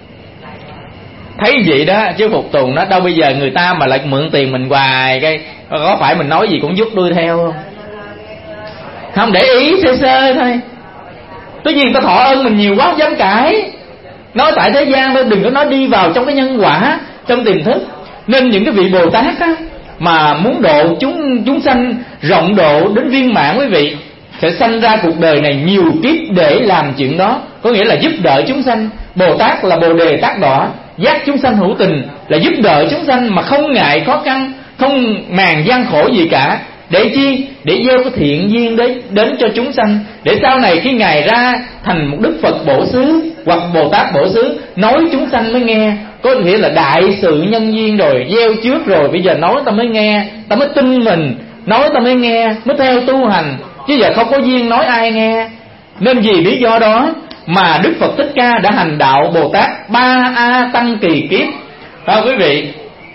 Thấy vậy đó chứ phục tùng đó đâu. Bây giờ người ta mà lại mượn tiền mình hoài, cái có phải mình nói gì cũng giúp đuôi theo không? Không, để ý sơ sơ thôi. Tất nhiên ta thọ ơn mình nhiều quá không dám cãi. Nói tại thế gian thôi, đừng có nói đi vào trong cái nhân quả, trong tiềm thức. Nên những cái vị Bồ Tát á, mà muốn độ chúng chúng sanh rộng độ đến viên mãn, quý vị, sẽ sanh ra cuộc đời này nhiều kiếp để làm chuyện đó. Có nghĩa là giúp đỡ chúng sanh. Bồ Tát là Bồ Đề Tát Đỏ, giác chúng sanh hữu tình, là giúp đỡ chúng sanh mà không ngại khó khăn, không màng gian khổ gì cả. Để chi? Để gieo cái thiện duyên đấy đến cho chúng sanh, để sau này khi Ngài ra thành một Đức Phật Bổ Xứ hoặc Bồ Tát Bổ Xứ, nói chúng sanh mới nghe. Có nghĩa là đại sự nhân duyên rồi, gieo trước rồi, bây giờ nói ta mới nghe, ta mới tin mình, nói ta mới nghe, mới theo tu hành. Chứ giờ không có duyên nói ai nghe. Nên vì lý do đó mà Đức Phật Thích Ca đã hành đạo Bồ Tát ba A Tăng Kỳ kiếp đó, quý vị.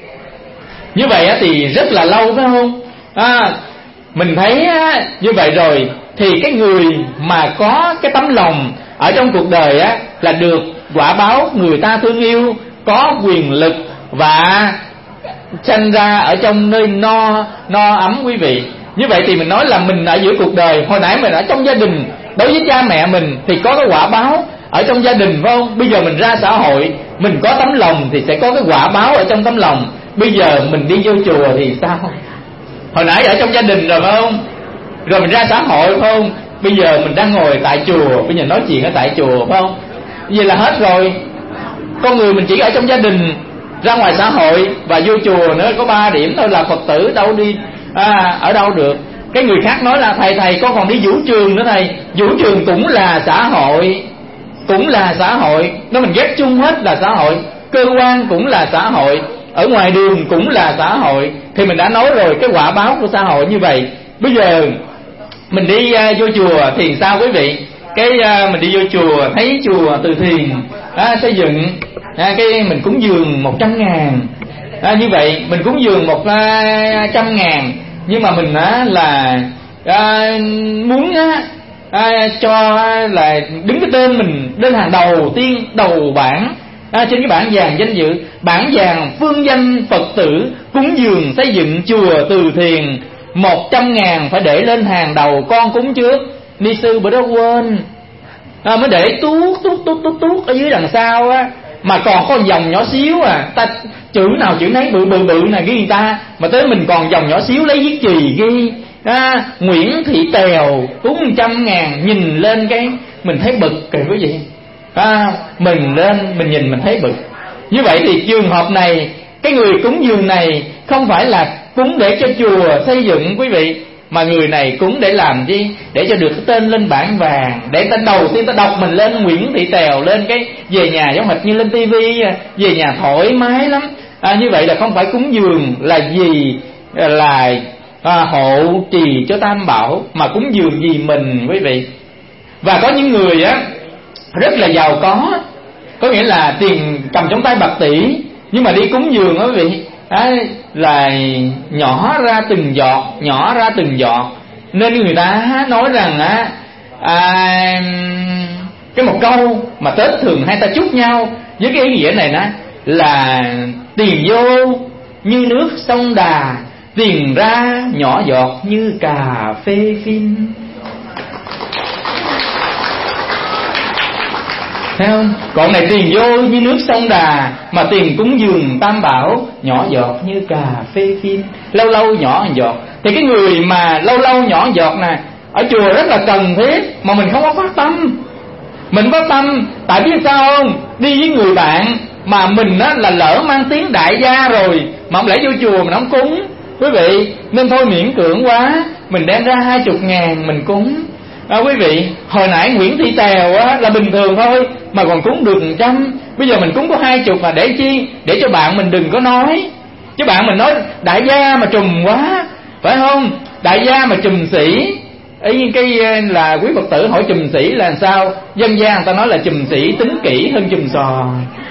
Như vậy thì rất là lâu phải không? À, mình thấy như vậy rồi thì cái người mà có cái tấm lòng ở trong cuộc đời á, là được quả báo người ta thương yêu, có quyền lực và sanh ra ở trong nơi no no ấm, quý vị. Như vậy thì mình nói là mình ở giữa cuộc đời, hồi nãy mình ở trong gia đình đối với cha mẹ mình thì có cái quả báo ở trong gia đình phải không? Bây giờ mình ra xã hội, mình có tấm lòng thì sẽ có cái quả báo ở trong tấm lòng. Bây giờ mình đi vô chùa thì sao? Hồi nãy ở trong gia đình rồi phải không? Rồi mình ra xã hội phải không? Bây giờ mình đang ngồi tại chùa, bây giờ nói chuyện ở tại chùa phải không? Vậy là hết rồi. Con người mình chỉ ở trong gia đình, ra ngoài xã hội và vô chùa nữa có ba điểm thôi là Phật tử, đâu đi à, ở đâu được. Cái người khác nói là thầy thầy con còn đi vũ trường nữa thầy. Vũ trường cũng là xã hội, cũng là xã hội. Nó mình ghép chung hết là xã hội. Cơ quan cũng là xã hội, ở ngoài đường cũng là xã hội. Thì mình đã nói rồi, cái quả báo của xã hội như vậy. Bây giờ mình đi uh, vô chùa thì sao quý vị? Cái uh, mình đi vô chùa thấy chùa từ thiền à, xây dựng à, cái mình cúng dường một trăm ngàn à, như vậy mình cúng dường một uh, trăm ngàn. Nhưng mà mình á, là à, muốn á, à, cho là đứng cái tên mình lên hàng đầu tiên, đầu bảng à, trên cái bảng vàng danh dự, bảng vàng phương danh Phật tử cúng dường xây dựng chùa từ thiền một trăm ngàn phải để lên hàng đầu. Con cúng trước, ni sư bữa đó quên à, mới để tuốt tuốt tuốt tuốt tuốt ở dưới đằng sau á. mà còn có dòng nhỏ xíu à, ta chữ nào chữ nấy bự bự bự này ghi người ta, mà tới mình còn dòng nhỏ xíu lấy viết chì ghi à, Nguyễn Thị Tèo cúng trăm ngàn, nhìn lên cái mình thấy bực kìa quý vị à, mình lên mình nhìn mình thấy bực. Như vậy thì trường hợp này, cái người cúng dường này không phải là cúng để cho chùa xây dựng quý vị, mà người này cúng để làm gì? Để cho được cái tên lên bảng vàng, để ta đầu tiên ta đọc mình lên Nguyễn Thị Tèo lên cái về nhà giống hệt như lên tivi, về nhà thoải mái lắm à, như vậy là không phải cúng dường là gì là à, hộ trì cho Tam Bảo, mà cúng dường vì mình quý vị. Và có những người á rất là giàu có, có nghĩa là tiền cầm trong tay bạc tỷ, nhưng mà đi cúng dường đó quý vị à, là nhỏ ra từng giọt, nhỏ ra từng giọt. Nên người ta nói rằng á à, cái một câu mà Tết thường hay ta chúc nhau với cái ý nghĩa này đó là tiền vô như nước sông Đà, tiền ra nhỏ giọt như cà phê phin. Thấy không? Còn này tiền vô như nước sông Đà, mà tiền cúng dường Tam Bảo nhỏ giọt như cà phê phin, lâu lâu nhỏ giọt. Thì cái người mà lâu lâu nhỏ giọt nè, ở chùa rất là cần thiết, mà mình không có phát tâm. Mình phát tâm, tại biết sao không? Đi với người bạn mà mình á là lỡ mang tiếng đại gia rồi, mà không lẽ vô chùa mình không cúng quý vị, nên thôi miễn cưỡng quá, mình đem ra hai chục ngàn mình cúng. À, quý vị, hồi nãy Nguyễn Thị Tèo á, là bình thường thôi mà còn cúng được một trăm, bây giờ mình cúng có hai chục mà để chi? Để cho bạn mình đừng có nói, chứ bạn mình nói đại gia mà trùm quá, phải không? Đại gia mà trùm sĩ, ý cái là quý Phật tử hỏi trùm sĩ là sao? Dân gian người ta nói là trùm sĩ tính kỹ hơn trùm sò.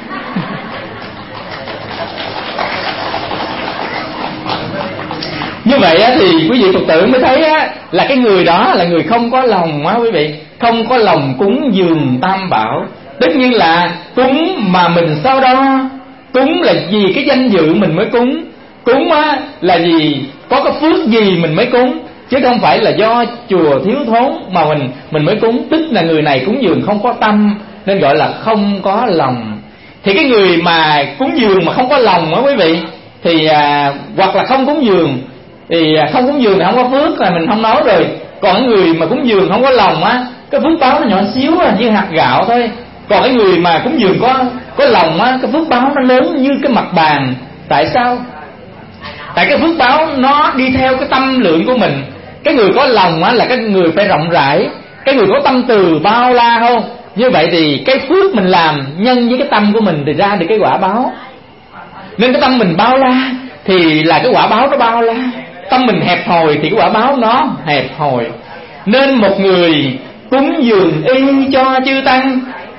Như vậy á, thì quý vị Phật tử mới thấy á, là cái người đó là người không có lòng á quý vị, không có lòng cúng dường Tam Bảo. Tất nhiên là cúng mà mình sao đo, cúng là vì cái danh dự mình mới cúng, cúng á là gì có cái phước gì mình mới cúng, chứ không phải là do chùa thiếu thốn mà mình mình mới cúng. Tức là người này cúng dường không có tâm, nên gọi là không có lòng. Thì cái người mà cúng dường mà không có lòng á quý vị, thì à, hoặc là không cúng dường, thì không cúng dường thì không có phước là mình không nói rồi. Còn người mà cúng dường không có lòng á, cái phước báo nó nhỏ xíu là như hạt gạo thôi. Còn cái người mà cúng dường có có lòng á, cái phước báo nó lớn như cái mặt bàn. Tại sao? Tại cái phước báo nó đi theo cái tâm lượng của mình. Cái người có lòng á là cái người phải rộng rãi, cái người có tâm từ bao la không? Như vậy thì cái phước mình làm nhân với cái tâm của mình thì ra được cái quả báo. Nên cái tâm mình bao la thì là cái quả báo nó bao la. Tâm mình hẹp hòi thì cái quả báo nó hẹp hòi. Nên một người cúng dường y cho chư tăng,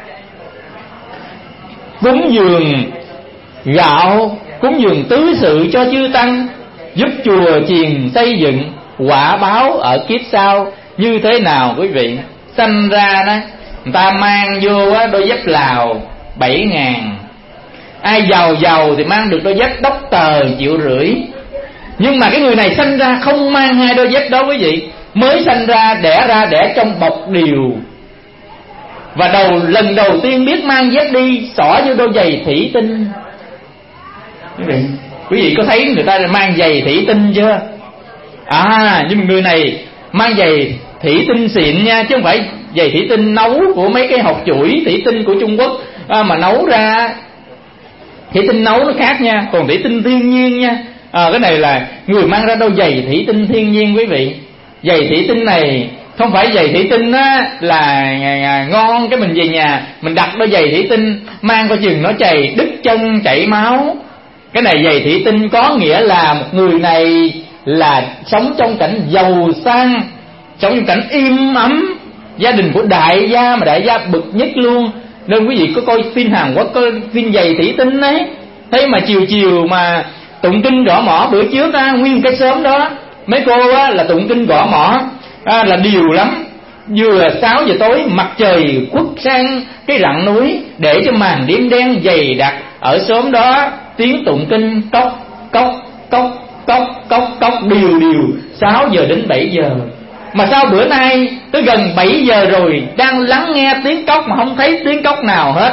cúng dường gạo, cúng dường tứ sự cho chư tăng, giúp chùa chiền xây dựng, quả báo ở kiếp sau như thế nào quý vị? Sanh ra đó, người ta mang vô á, đôi dép Lào bảy ngàn. Ai giàu giàu thì mang được đôi dép đốc tờ triệu rưỡi. Nhưng mà cái người này sanh ra không mang hai đôi dép đó quý vị, mới sanh ra đẻ ra đẻ trong bọc điều. Và đầu lần đầu tiên biết mang dép đi xỏ vô đôi giày thủy tinh. Quý vị, quý vị có thấy người ta mang giày thủy tinh chưa? À, nhưng mà người này mang giày thủy tinh xịn nha, chứ không phải giày thủy tinh nấu của mấy cái hộp chuỗi thủy tinh của Trung Quốc à, mà nấu ra. Thủy tinh nấu nó khác nha, còn thủy tinh thiên nhiên nha. À, cái này là người mang ra đôi giày thủy tinh thiên nhiên quý vị. Giày thủy tinh này không phải giày thủy tinh á là ngon cái mình về nhà mình đặt đôi giày thủy tinh mang coi chừng nó chày đứt chân chảy máu. Cái này giày thủy tinh có nghĩa là một người này là sống trong cảnh giàu sang, sống trong cảnh im ấm, gia đình của đại gia mà đại gia bậc nhất luôn. Nên quý vị có coi phim Hàn Quốc, có phim giày thủy tinh ấy, thấy mà chiều chiều mà tụng kinh gõ mõ. Bữa trước á, nguyên cái xóm đó mấy cô á là tụng kinh gõ mõ à, là điều lắm. Vừa sáu giờ tối mặt trời khuất sang cái rặng núi, để cho màn đêm đen dày đặc ở xóm đó, tiếng tụng kinh cốc cốc cốc cốc cốc cốc điều điều sáu giờ đến bảy giờ. Mà sao bữa nay tới gần bảy giờ rồi đang lắng nghe tiếng cốc mà không thấy tiếng cốc nào hết?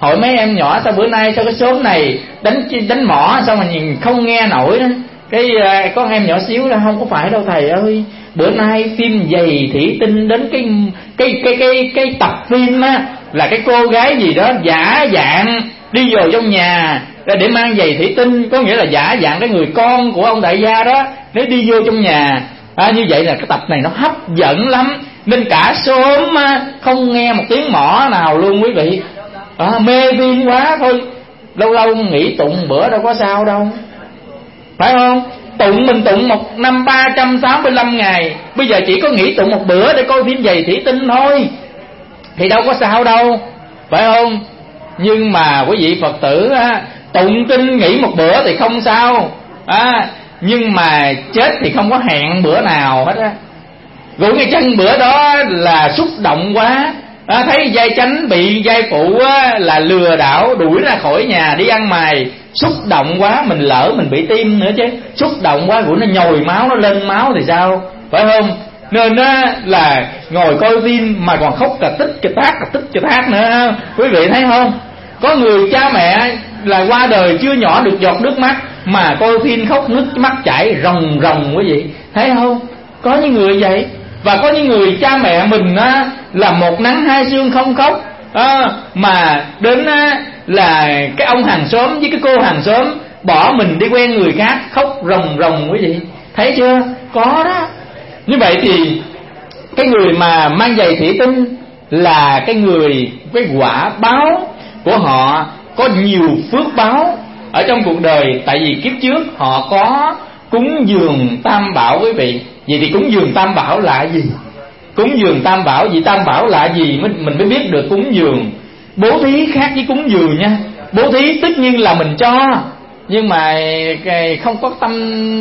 hỏi mấy em nhỏ sao bữa nay sao cái xóm này đánh đánh mỏ sao mà nhìn không nghe nổi đó. Cái có em nhỏ xíu là không có phải đâu thầy ơi, bữa nay phim giày thủy tinh đến cái cái cái cái cái tập phim á, là cái cô gái gì đó giả dạng đi vào trong nhà để mang giày thủy tinh, có nghĩa là giả dạng cái người con của ông đại gia đó để đi vô trong nhà. À, như vậy là cái tập này nó hấp dẫn lắm, nên cả xóm không nghe một tiếng mỏ nào luôn quý vị. À, mê phim quá thôi, lâu lâu nghỉ tụng bữa đâu có sao đâu, phải không? Tụng mình tụng một năm ba trăm sáu mươi lăm ngày, bây giờ chỉ có nghỉ tụng một bữa để coi phim giày thủy tinh thôi, thì đâu có sao đâu, phải không? Nhưng mà quý vị Phật tử á, tụng kinh nghỉ một bữa thì không sao, à, nhưng mà chết thì không có hẹn bữa nào hết á. Rồi cái chân bữa đó là xúc động quá, à, thấy giai chánh bị giai phụ á, là lừa đảo đuổi ra khỏi nhà đi ăn mày, xúc động quá, mình lỡ mình bị tim nữa chứ, xúc động quá rồi nó nhồi máu, nó lên máu thì sao, phải không? Nên á là ngồi coi phim mà còn khóc cà tích cà tát cà tích cà tát nữa, quý vị thấy không? Có người cha mẹ là qua đời chưa nhỏ được giọt nước mắt mà coi phim khóc nước mắt chảy ròng ròng, quý vị thấy không? Có những người vậy. Và có những người cha mẹ mình á là một nắng hai sương không khóc, à, mà đến á là cái ông hàng xóm với cái cô hàng xóm bỏ mình đi quen người khác khóc ròng ròng, quý vị thấy chưa? Có đó. Như vậy thì cái người mà mang giày thủy tinh là cái người, cái quả báo của họ có nhiều phước báo ở trong cuộc đời, tại vì kiếp trước họ có cúng dường tam bảo, quý vị. Vậy thì cúng dường tam bảo là gì? Cúng dường tam bảo, vì tam bảo là gì mình mình mới biết được cúng dường. Bố thí khác với cúng dường nha. Bố thí tất nhiên là mình cho, nhưng mà không có tâm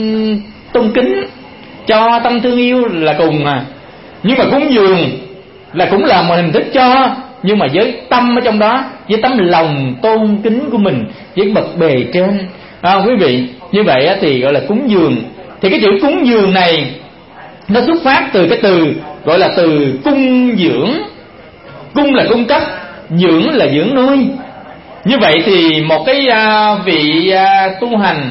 tôn kính, cho tâm thương yêu là cùng à. Nhưng mà cúng dường là cũng là một hình thức cho, nhưng mà với tâm ở trong đó, với tấm lòng tôn kính của mình với bậc bề trên, à, quý vị. Như vậy thì gọi là cúng dường. Thì cái chữ cúng dường này nó xuất phát từ cái từ gọi là từ cung dưỡng. Cung là cung cấp, dưỡng là dưỡng nuôi. Như vậy thì một cái à, vị à, tu hành,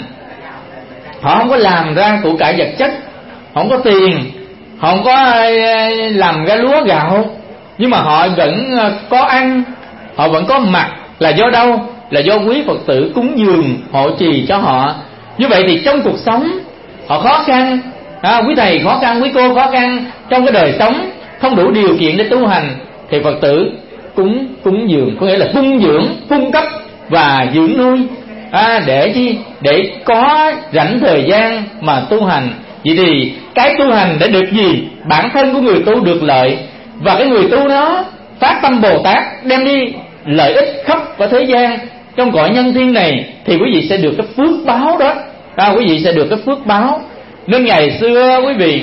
họ không có làm ra của cải vật chất, họ không có tiền, họ không có à, làm ra lúa gạo, nhưng mà họ vẫn à, có ăn, họ vẫn có mặc. Là do đâu? Là do quý Phật tử cúng dường hộ trì cho họ. Như vậy thì trong cuộc sống họ khó khăn, à, quý thầy khó khăn, quý cô khó khăn trong cái đời sống, không đủ điều kiện để tu hành, thì Phật tử cúng cúng dường, có nghĩa là cung dưỡng, cung cấp và dưỡng nuôi, à, để chi? Để có rảnh thời gian mà tu hành. Vậy thì cái tu hành để được gì? Bản thân của người tu được lợi, và cái người tu đó phát tâm Bồ Tát đem đi lợi ích khắp cả thế gian trong cõi nhân thiên này, thì quý vị sẽ được cái phước báo đó, à, quý vị sẽ được cái phước báo. Nên ngày xưa quý vị,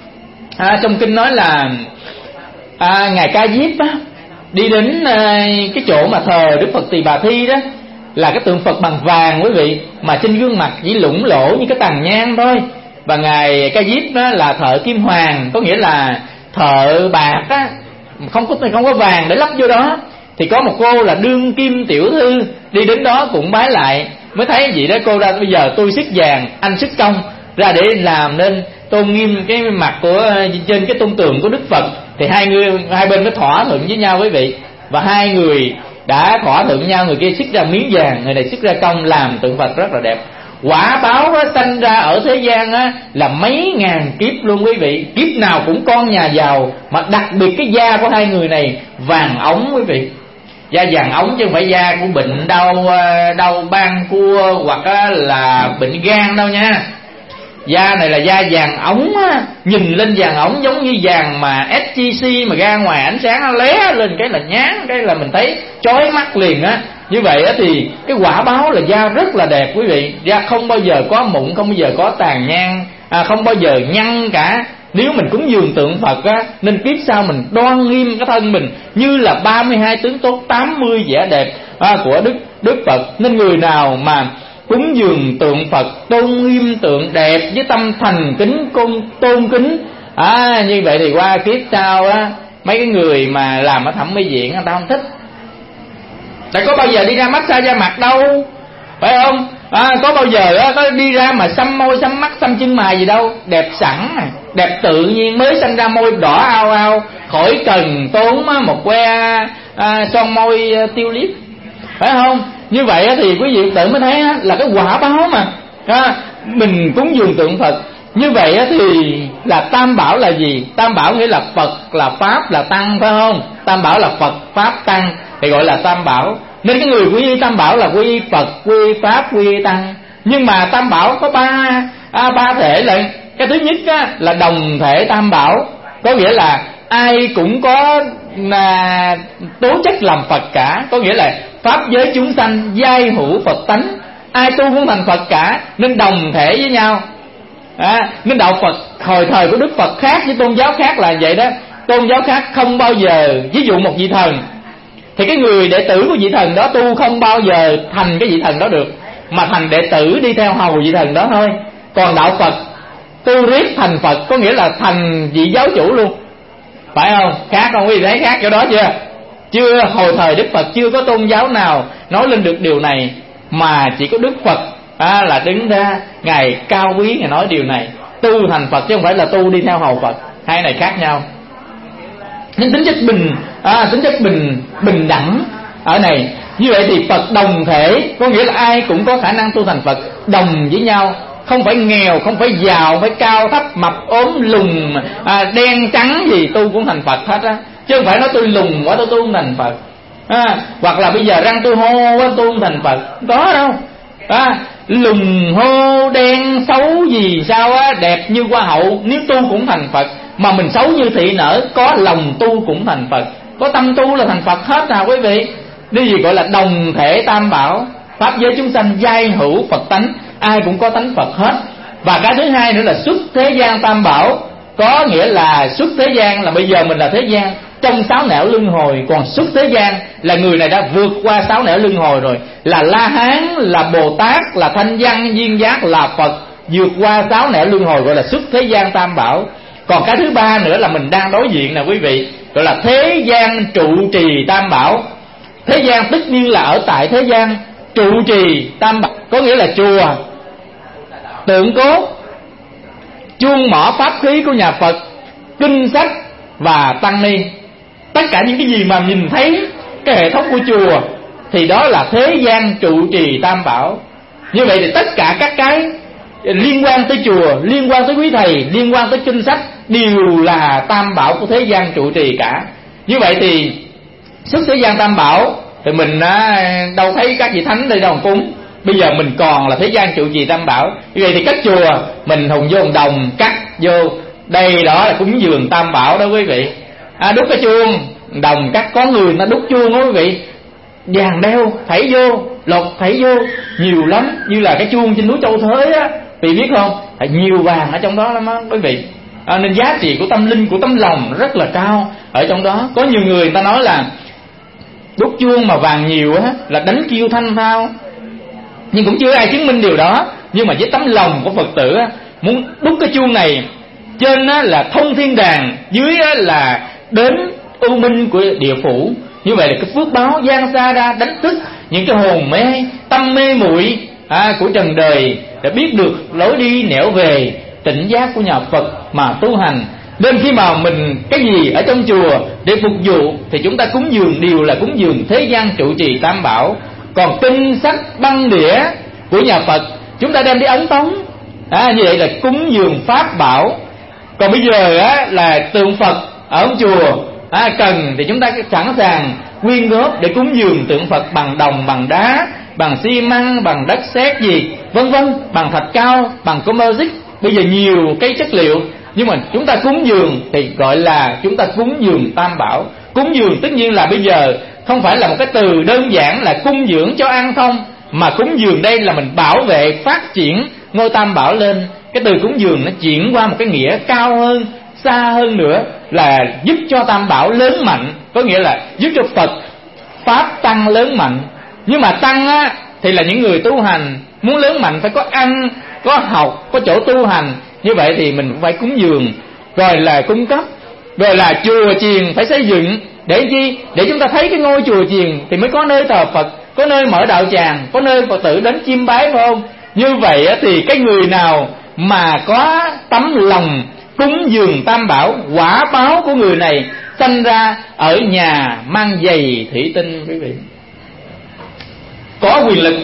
à, trong kinh nói là à, ngài Ca Diếp á, đi đến à, cái chỗ mà thờ Đức Phật Tỳ Bà Thi đó, là cái tượng Phật bằng vàng, quý vị, mà trên gương mặt chỉ lủng lỗ như cái tàn nhang thôi. Và ngài Ca Diếp đó là thợ kim hoàng, có nghĩa là thợ bạc á, không có không có vàng để lắp vô đó. Thì có một cô là đương kim tiểu thư đi đến đó cũng bái lại, mới thấy gì đó cô ra, bây giờ tôi sức vàng, anh sức công ra để làm nên tôn nghiêm cái mặt của trên cái tôn tượng của Đức Phật. Thì hai người hai bên mới thỏa thuận với nhau, quý vị, và hai người đã thỏa thuận với nhau, người kia xuất ra miếng vàng, người này xuất ra công làm tượng Phật rất là đẹp. Quả báo á, sanh ra ở thế gian á, là mấy ngàn kiếp luôn, quý vị, kiếp nào cũng con nhà giàu, mà đặc biệt cái da của hai người này vàng ống, quý vị, da vàng ống chứ không phải da của bệnh đau đau ban cua hoặc là bệnh gan đâu nha. Da này là da vàng ống á, nhìn lên vàng ống giống như vàng mà ét giê xê mà ra ngoài ánh sáng nó lé lên cái là nhán, cái là mình thấy chói mắt liền á. Như vậy á thì cái quả báo là da rất là đẹp, quý vị, da không bao giờ có mụn, không bao giờ có tàn nhang, à, không bao giờ nhăn cả. Nếu mình cúng dường tượng Phật á, nên kiếp sau mình đoan nghiêm cái thân mình như là ba mươi hai tướng tốt, tám mươi vẻ đẹp à, của Đức Đức Phật. Nên người nào mà cúng dường tượng Phật, tôn nghiêm tượng đẹp với tâm thành kính tôn, tôn kính, à, như vậy thì qua kiếp sau á, mấy cái người mà làm ở thẩm mỹ viện người ta không thích, Tại có bao giờ đi ra massage da mặt đâu, phải không? À, có bao giờ á, có đi ra mà xăm môi, xăm mắt, xăm chân mày gì đâu. Đẹp sẵn này, đẹp tự nhiên, mới sanh ra môi đỏ ao ao, khỏi cần tốn một que à, son môi à, tiêu liếp, phải không? Như vậy thì quý vị tự mới thấy là cái quả báo mà à, mình cúng dường tượng Phật. Như vậy thì là tam bảo là gì? Tam bảo nghĩa là Phật, là Pháp, là Tăng, phải không? Tam bảo là Phật, Pháp, Tăng thì gọi là tam bảo. Nên cái người quy y tam bảo là quy y Phật, quy y Pháp, quy y Tăng. Nhưng mà tam bảo có ba à, ba thể là: cái thứ nhất á, là đồng thể tam bảo, có nghĩa là ai cũng có à, tố chất làm Phật cả, có nghĩa là pháp giới chúng sanh giai hữu Phật tánh, ai tu cũng thành Phật cả, nên đồng thể với nhau. À, nên đạo Phật hồi thời của Đức Phật khác với tôn giáo khác là vậy đó. Tôn giáo khác không bao giờ, ví dụ một vị thần thì cái người đệ tử của vị thần đó tu không bao giờ thành cái vị thần đó được, mà thành đệ tử đi theo hầu vị thần đó thôi. Còn đạo Phật tu riết thành Phật, có nghĩa là thành vị giáo chủ luôn, phải không? Khác không? Quý vị thấy khác chỗ đó chưa? Chưa, hồi thời Đức Phật chưa có tôn giáo nào nói lên được điều này, mà chỉ có Đức Phật à, là đứng ra, Ngài cao quý, Ngài nói điều này, tu thành Phật chứ không phải là tu đi theo hầu Phật. Hai này khác nhau. Nhưng tính chất bình à, tính chất bình bình đẳng ở này. Như vậy thì Phật đồng thể, có nghĩa là ai cũng có khả năng tu thành Phật, đồng với nhau, không phải nghèo, không phải giàu, không phải cao thấp, mập ốm lùn à, đen trắng gì tu cũng thành Phật hết á, chứ không phải nói tôi lùn quá tôi tu không thành Phật à, hoặc là bây giờ răng tôi hô quá tu không thành Phật, không có đâu à, lùn hô đen xấu gì sao á, đẹp như hoa hậu, nếu tu cũng thành Phật. Mà mình xấu như thị nở, có lòng tu cũng thành Phật, có tâm tu là thành Phật hết nào quý vị. Đây gì gọi là đồng thể tam bảo, pháp giới chúng sanh giai hữu Phật tánh, ai cũng có tánh Phật hết. Và cái thứ hai nữa là xuất thế gian tam bảo, có nghĩa là xuất thế gian là bây giờ mình là thế gian trong sáu nẻo luân hồi, còn xuất thế gian là người này đã vượt qua sáu nẻo luân hồi rồi, là La Hán, là Bồ Tát, là Thanh Văn, Duyên Giác, là Phật, vượt qua sáu nẻo luân hồi, gọi là xuất thế gian tam bảo. Còn cái thứ ba nữa là mình đang đối diện nè quý vị, gọi là thế gian trụ trì tam bảo. Thế gian tất nhiên là ở tại thế gian, trụ trì tam bảo có nghĩa là chùa, tượng cốt, chuông mỏ pháp khí của nhà Phật, kinh sách và tăng ni. Tất cả những cái gì mà nhìn thấy cái hệ thống của chùa thì đó là thế gian trụ trì tam bảo. Như vậy thì tất cả các cái liên quan tới chùa, liên quan tới quý thầy, liên quan tới kinh sách đều là tam bảo của thế gian trụ trì cả. Như vậy thì xuất thế gian tam bảo thì mình á, đâu thấy các vị thánh đây đâu cúng. Bây giờ mình còn là thế gian trụ trì tam bảo. Như vậy thì các chùa mình hùng vô hùng đồng cắt vô đây, đó là cúng dường tam bảo đó quý vị. À, đúc cái chuông đồng cắt, có người nó đúc chuông đó quý vị, vàng đeo thảy vô, lột thảy vô nhiều lắm, như là cái chuông trên núi Châu Thới á, vì biết không, nhiều vàng ở trong đó lắm á quý vị. À, nên giá trị của tâm linh, của tấm lòng rất là cao ở trong đó. Có nhiều người, người ta nói là đúc chuông mà vàng nhiều á là đánh kêu thanh thao, nhưng cũng chưa ai chứng minh điều đó. Nhưng mà với tấm lòng của Phật tử á, muốn đúc cái chuông này, trên á là thông thiên đàng, dưới á là đến u minh của địa phủ. Như vậy là cái phước báo giang xa ra, đánh thức những cái hồn mê, tâm mê muội à, của trần đời, để biết được lối đi nẻo về tỉnh giác của nhà Phật mà tu hành. Nên khi mà mình cái gì ở trong chùa để phục vụ thì chúng ta cúng dường đều là cúng dường thế gian trụ trì tam bảo. Còn kinh sách băng đĩa của nhà Phật chúng ta đem đi ấn tống à, như vậy là cúng dường pháp bảo. Còn bây giờ á, là tượng Phật ở chùa à, cần thì chúng ta sẵn sàng quyên góp để cúng dường tượng Phật bằng đồng, bằng đá, bằng xi măng, bằng đất sét gì vân vân, bằng thạch cao, bằng composite. Bây giờ nhiều cái chất liệu, nhưng mà chúng ta cúng dường thì gọi là chúng ta cúng dường tam bảo. Cúng dường tất nhiên là bây giờ không phải là một cái từ đơn giản là cung dưỡng cho ăn không, mà cúng dường đây là mình bảo vệ, phát triển ngôi tam bảo lên. Cái từ cúng dường nó chuyển qua một cái nghĩa cao hơn, xa hơn nữa, là giúp cho tam bảo lớn mạnh, có nghĩa là giúp cho Phật pháp tăng lớn mạnh. Nhưng mà tăng á thì là những người tu hành, muốn lớn mạnh phải có ăn, có học, có chỗ tu hành. Như vậy thì mình cũng phải cúng dường, rồi là cung cấp, rồi là chùa chiền phải xây dựng, Để chi? Để chúng ta thấy cái ngôi chùa chiền thì mới có nơi thờ Phật, có nơi mở đạo tràng, có nơi Phật tử đến chiêm bái, phải không? Như vậy thì cái người nào mà có tấm lòng cúng dường Tam Bảo, quả báo của người này sanh ra ở nhà mang giày thủy tinh, quý vị. Có quyền lực,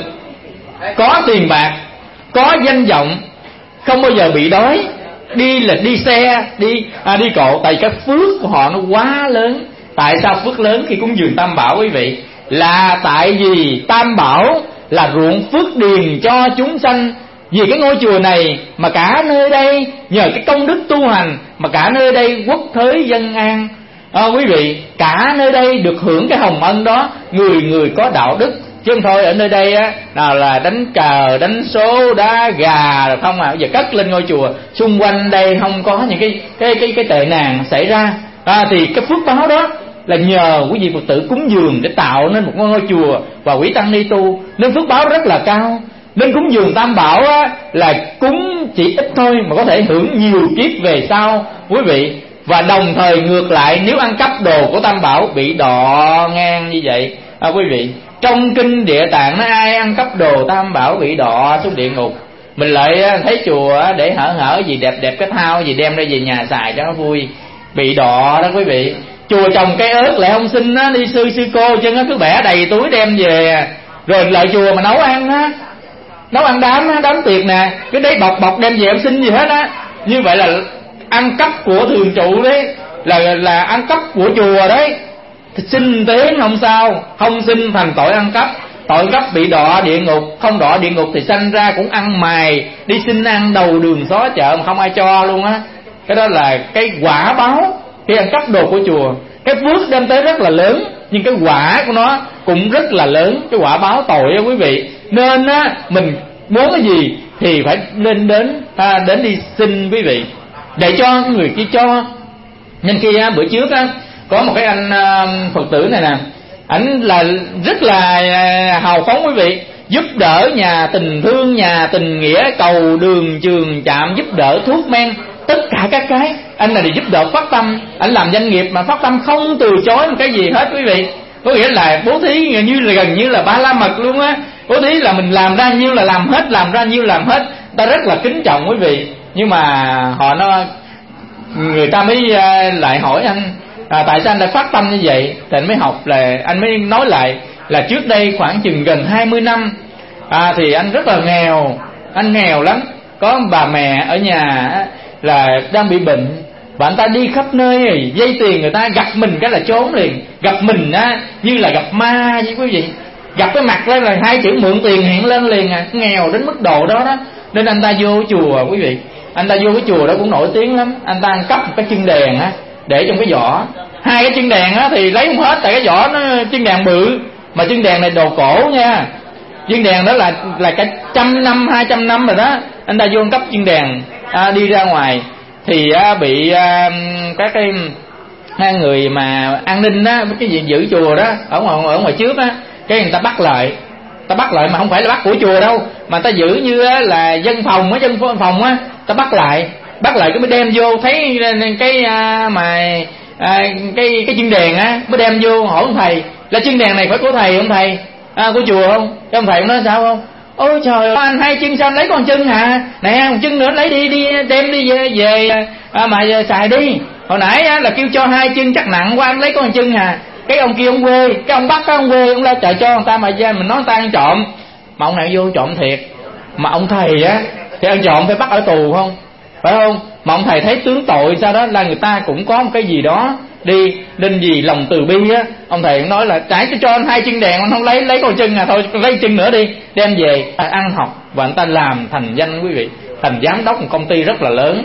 có tiền bạc, có danh vọng, không bao giờ bị đói. Đi là đi xe, đi à, đi cộ. Tại cái phước của họ nó quá lớn. Tại sao phước lớn khi cúng dường Tam Bảo, quý vị? Là tại vì Tam Bảo là ruộng phước điền cho chúng sanh. Vì cái ngôi chùa này mà cả nơi đây nhờ cái công đức tu hành mà cả nơi đây quốc thới dân an. À, quý vị, cả nơi đây được hưởng cái hồng ân đó, người người có đạo đức. Chứ không thôi ở nơi đây á, nào là đánh cờ, đánh số, đá gà rồi không à. Bây giờ cất lên ngôi chùa, xung quanh đây không có những cái cái cái cái tệ nạn xảy ra. À, thì cái phước báo đó là nhờ quý vị Phật tử cúng dường để tạo nên một ngôi chùa và quý tăng ni tu, nên phước báo rất là cao. Nên cúng dường Tam Bảo á, là cúng chỉ ít thôi mà có thể hưởng nhiều kiếp về sau, quý vị. Và đồng thời ngược lại, nếu ăn cắp đồ của Tam Bảo bị đọ ngang như vậy, à, quý vị. Trong kinh Địa Tạng nói ai ăn cắp đồ Tam Bảo bị đọ xuống địa ngục. Mình lại thấy chùa để hở hở gì đẹp đẹp cái thao gì đem ra về nhà xài cho nó vui, bị đọ đó quý vị. Chùa trồng cây ớt lại không xin á, đi sư sư cô chân á cứ bẻ đầy túi đem về. Rồi lại chùa mà nấu ăn á, nấu ăn đám á, đám tiệc nè, cái đấy bọc bọc đem về không xin gì hết á. Như vậy là ăn cắp của thường trụ đấy, là là ăn cắp của chùa đấy. Thì xin tiếng không sao, không xin thành tội ăn cắp. Tội cắp bị đọa địa ngục, không đọa địa ngục thì sanh ra cũng ăn mày, đi xin ăn đầu đường xó chợ mà không ai cho luôn á. Cái đó là cái quả báo khi ăn cắp đồ của chùa. Cái phước đem tới rất là lớn, nhưng cái quả của nó cũng rất là lớn, cái quả báo tội á quý vị. Nên á, mình muốn cái gì thì phải nên đến à, đến đi xin quý vị, để cho người kia cho. Nên khi á, bữa trước á, có một cái anh uh, Phật tử này nè, ảnh là rất là uh, hào phóng quý vị, giúp đỡ nhà tình thương, nhà tình nghĩa, cầu đường trường trạm, giúp đỡ thuốc men, tất cả các cái anh là để giúp đỡ phát tâm. Anh làm doanh nghiệp mà phát tâm không từ chối một cái gì hết quý vị. Có nghĩa là bố thí như là gần như là ba la mật luôn á. Bố thí là mình làm ra nhiêu là làm hết, làm ra nhiêu làm hết. Ta rất là kính trọng quý vị. Nhưng mà họ nó người ta mới uh, lại hỏi anh à, tại sao anh lại phát tâm như vậy. Thì anh mới học là anh mới nói lại là trước đây khoảng chừng gần hai mươi năm à, thì anh rất là nghèo, anh nghèo lắm. Có bà mẹ ở nhà là đang bị bệnh, và anh ta đi khắp nơi dây tiền người ta, gặp mình cái là trốn liền, gặp mình á như là gặp ma với quý vị. Gặp cái mặt lên là hai chữ mượn tiền hiện lên liền à, nghèo đến mức độ đó đó. Nên anh ta vô chùa quý vị, anh ta vô cái chùa đó cũng nổi tiếng lắm. Anh ta ăn cắp một cái chân đèn á, để trong cái giỏ. Hai cái chân đèn á thì lấy không hết, tại cái giỏ nó chân đèn bự, mà chân đèn này đồ cổ nha. Chân đèn đó là là cả trăm năm, hai trăm năm rồi đó. Anh ta vô ăn cắp chân đèn à, đi ra ngoài thì à, bị à, các cái hai người mà an ninh á, cái gì giữ chùa đó ở ngoài ở ngoài trước á, cái người ta bắt lại, ta bắt lại mà không phải là bắt của chùa đâu, mà ta giữ như á, là dân phòng á, dân phòng á, ta bắt lại, bắt lại cái mới đem vô, thấy cái à, mà à, cái cái chân đèn á, mới đem vô hỏi ông thầy là chân đèn này phải của thầy không thầy, à, của chùa không? Cái ông thầy nói sao không? Ôi trời ơi, anh hai chân sao anh lấy con chân hả? Nè một chân nữa lấy đi, đi đem đi về, về à, mà xài đi. Hồi nãy á, là kêu cho hai chân chắc nặng quá, anh lấy con chân hả? Cái ông kia ông quê, cái ông bắt cái ông quê, ông la trời cho người ta mà ra mình nói người ta ăn trộm, mà ông này vô trộm thiệt. Mà ông thầy á thì ăn trộm phải bắt ở tù không? Phải không? Mà ông thầy thấy tướng tội sao đó là người ta cũng có một cái gì đó đi, nên vì lòng từ bi á, ông thầy cũng nói là trái cho anh hai chân đèn, anh không lấy lấy con chân à, thôi lấy chân nữa đi, đem về ăn học. Và anh ta làm thành danh quý vị, thành giám đốc một công ty rất là lớn.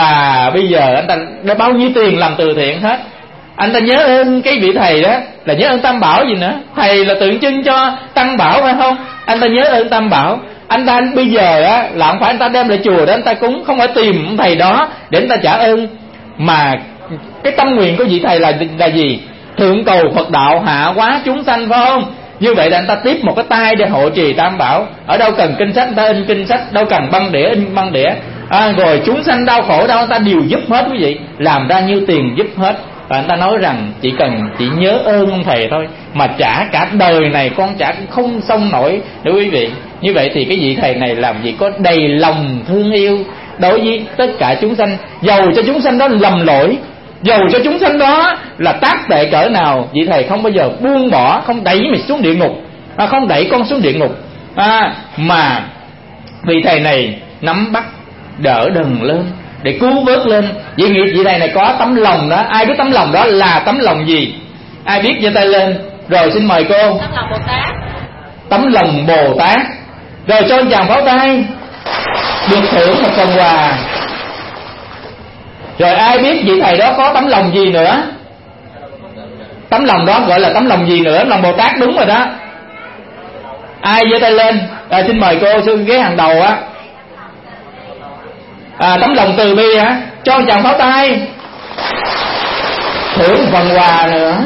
Và bây giờ anh ta đã bao nhiêu tiền làm từ thiện hết. Anh ta nhớ ơn cái vị thầy đó là nhớ ơn Tam Bảo gì nữa. Thầy là tượng trưng cho Tam Bảo phải không? Anh ta nhớ ơn Tam Bảo. Anh ta bây giờ á là không phải anh ta đem lại chùa để anh ta cúng, không phải tìm ông thầy đó để anh ta trả ơn, mà cái tâm nguyện của vị thầy là là gì? Thượng cầu Phật đạo, hạ hóa chúng sanh phải không? Như vậy là anh ta tiếp một cái tay để hộ trì Tam Bảo. Ở đâu cần kinh sách anh ta in kinh sách, đâu cần băng đĩa in băng đĩa. À, rồi chúng sanh đau khổ đâu anh ta đều giúp hết quý vị, làm ra nhiêu tiền giúp hết. Và người ta nói rằng chỉ cần chỉ nhớ ơn ông thầy thôi mà trả cả đời này con trả cũng không xong nổi. Để quý vị, như vậy thì cái vị thầy này làm gì có đầy lòng thương yêu đối với tất cả chúng sanh, dầu cho chúng sanh đó lầm lỗi, dầu cho chúng sanh đó là tác tệ cỡ nào, vị thầy không bao giờ buông bỏ, không đẩy mình xuống địa ngục, à, không đẩy con xuống địa ngục, à, mà vị thầy này nắm bắt đỡ đần lên để cứu vớt lên. Vậy nghĩ vị thầy này có tấm lòng đó. Ai biết tấm lòng đó là tấm lòng gì? Ai biết giơ tay lên. Rồi xin mời cô. Tấm lòng Bồ Tát. Tấm lòng Bồ Tát. Rồi cho anh chàng pháo tay, được thưởng một phần quà. Rồi ai biết vị thầy đó có tấm lòng gì nữa? Tấm lòng đó gọi là tấm lòng gì nữa? Lòng Bồ Tát đúng rồi đó. Ai giơ tay lên? À, xin mời cô xuống ghế hàng đầu á. À, tấm lòng từ bi hả? Cho anh chàng pháo tay, thưởng phần quà nữa.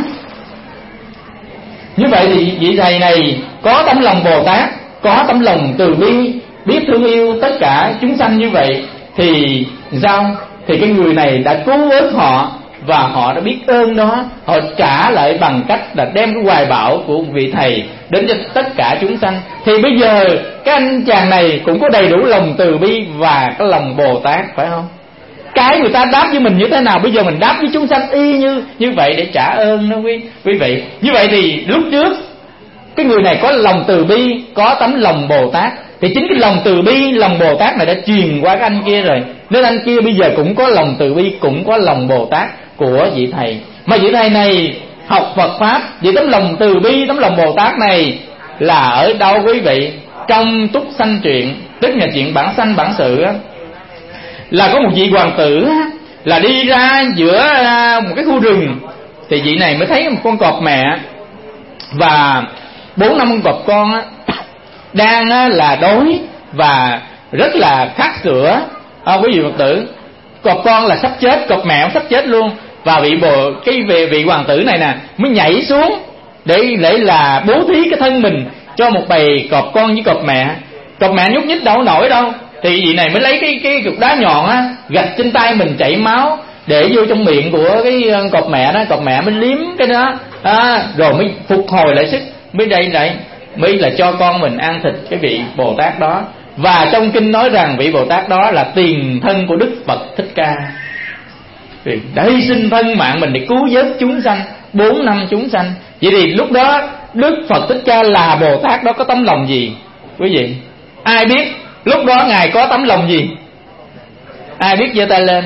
Như vậy thì vị thầy này có tấm lòng Bồ Tát, có tấm lòng từ bi, biết thương yêu tất cả chúng sanh như vậy thì sao? Thì cái người này đã cứu vớt họ và họ đã biết ơn đó, họ trả lại bằng cách là đem cái hoài bão của vị thầy đến cho tất cả chúng sanh. Thì bây giờ cái anh chàng này cũng có đầy đủ lòng từ bi và cái lòng Bồ Tát, phải không? Cái người ta đáp với mình như thế nào, bây giờ mình đáp với chúng sanh y như như vậy để trả ơn đó quý quý vị. Như vậy thì lúc trước cái người này có lòng từ bi, có tấm lòng Bồ Tát, thì chính cái lòng từ bi, lòng Bồ Tát này đã truyền qua cái anh kia rồi, nên anh kia bây giờ cũng có lòng từ bi, cũng có lòng Bồ Tát của vị thầy. Mà vị thầy này học Phật pháp, vì tấm lòng từ bi, tấm lòng Bồ Tát này là ở đâu quý vị? Trong Túc Sanh Truyện, tức là chuyện bản sanh bản sự á, là có một vị hoàng tử á, là đi ra giữa một cái khu rừng, thì vị này mới thấy một con cọp mẹ và bốn năm con cọp con á, đang á, là đói và rất là khát sữa. À, quý vị Phật tử, cọp con là sắp chết, cọp mẹ cũng sắp chết luôn, và vị bồ cái vị, vị hoàng tử này nè mới nhảy xuống để để là bố thí cái thân mình cho một bầy cọp con với cọp mẹ. Cọp mẹ nhúc nhích đâu nổi đâu, thì vị này mới lấy cái cái cục đá nhọn á, gạch trên tay mình chảy máu để vô trong miệng của cái cọp mẹ đó. Cọp mẹ mới liếm cái đó, à, rồi mới phục hồi lại sức, mới đây lại mới là cho con mình ăn thịt cái vị Bồ Tát đó. Và trong kinh nói rằng vị Bồ Tát đó là tiền thân của Đức Phật Thích Ca, đã hy sinh thân mạng mình để cứu vớt chúng sanh, bốn năm chúng sanh. Vậy thì lúc đó Đức Phật Thích Ca là Bồ Tát đó có tấm lòng gì quý vị? Ai biết lúc đó Ngài có tấm lòng gì? Ai biết giơ tay lên.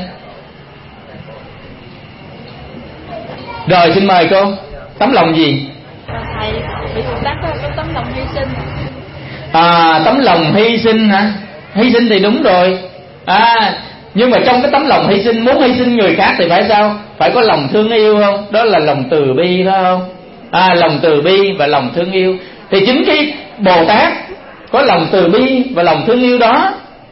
Rồi xin mời cô. Tấm lòng gì? Thầy, vị Bồ Tát có tấm lòng hy sinh. À, tấm lòng hy sinh hả? Hy sinh thì đúng rồi. À, nhưng mà trong cái tấm lòng hy sinh, muốn hy sinh người khác thì phải sao? Phải có lòng thương yêu không? Đó là lòng từ bi, phải không? À, lòng từ bi và lòng thương yêu. Thì chính cái Bồ Tát có lòng từ bi và lòng thương yêu đó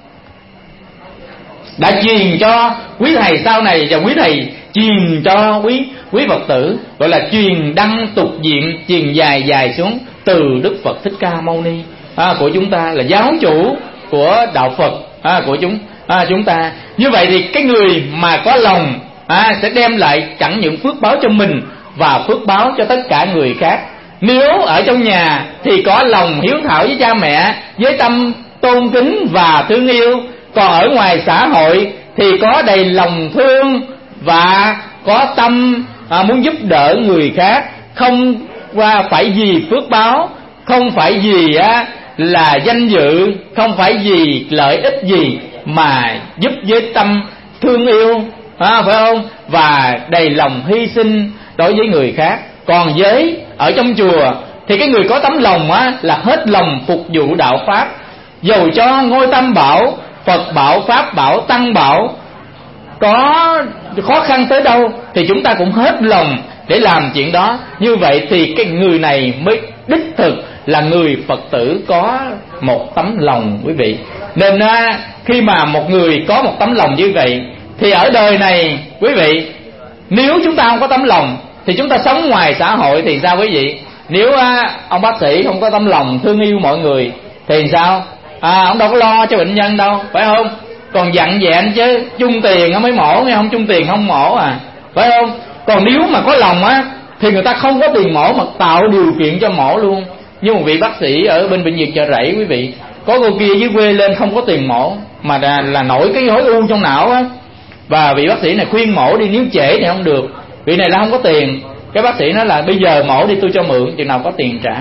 đã truyền cho quý thầy sau này, và quý thầy truyền cho quý quý Phật tử, gọi là truyền đăng tục diện, truyền dài dài xuống từ Đức Phật Thích Ca Mâu Ni, à, của chúng ta, là giáo chủ của đạo Phật, à, của chúng à, chúng ta. Như vậy thì cái người mà có lòng, à, sẽ đem lại chẳng những phước báo cho mình và phước báo cho tất cả người khác. Nếu ở trong nhà thì có lòng hiếu thảo với cha mẹ, với tâm tôn kính và thương yêu, còn ở ngoài xã hội thì có đầy lòng thương và có tâm à, muốn giúp đỡ người khác, không qua phải vì phước báo, không phải vì á, là danh dự, không phải vì lợi ích gì, mà giúp với tâm thương yêu, à, phải không? Và đầy lòng hy sinh đối với người khác. Còn với ở trong chùa thì cái người có tấm lòng á, là hết lòng phục vụ đạo pháp, dầu cho ngôi Tam Bảo, Phật Bảo, Pháp Bảo, Tăng Bảo có khó khăn tới đâu thì chúng ta cũng hết lòng để làm chuyện đó. Như vậy thì cái người này mới đích thực là người Phật tử có một tấm lòng, quý vị. Nên á, khi mà một người có một tấm lòng như vậy thì ở đời này quý vị, nếu chúng ta không có tấm lòng thì chúng ta sống ngoài xã hội thì sao quý vị? Nếu á, ông bác sĩ không có tấm lòng thương yêu mọi người thì sao? À, ông đâu có lo cho bệnh nhân đâu, phải không? Còn dặn dẹn chứ chung tiền mới mổ, nghe không? Chung tiền không mổ à, phải không? Còn nếu mà có lòng á thì người ta không có tiền mổ mà tạo điều kiện cho mổ luôn. Như một vị bác sĩ ở bên bệnh viện Chợ Rẫy quý vị, có cô kia dưới quê lên không có tiền mổ mà là, là nổi cái khối u trong não á, và vị bác sĩ này khuyên mổ đi, nếu trễ thì không được. Vị này là không có tiền, cái bác sĩ nói là bây giờ mổ đi tôi cho mượn, chừng nào có tiền trả.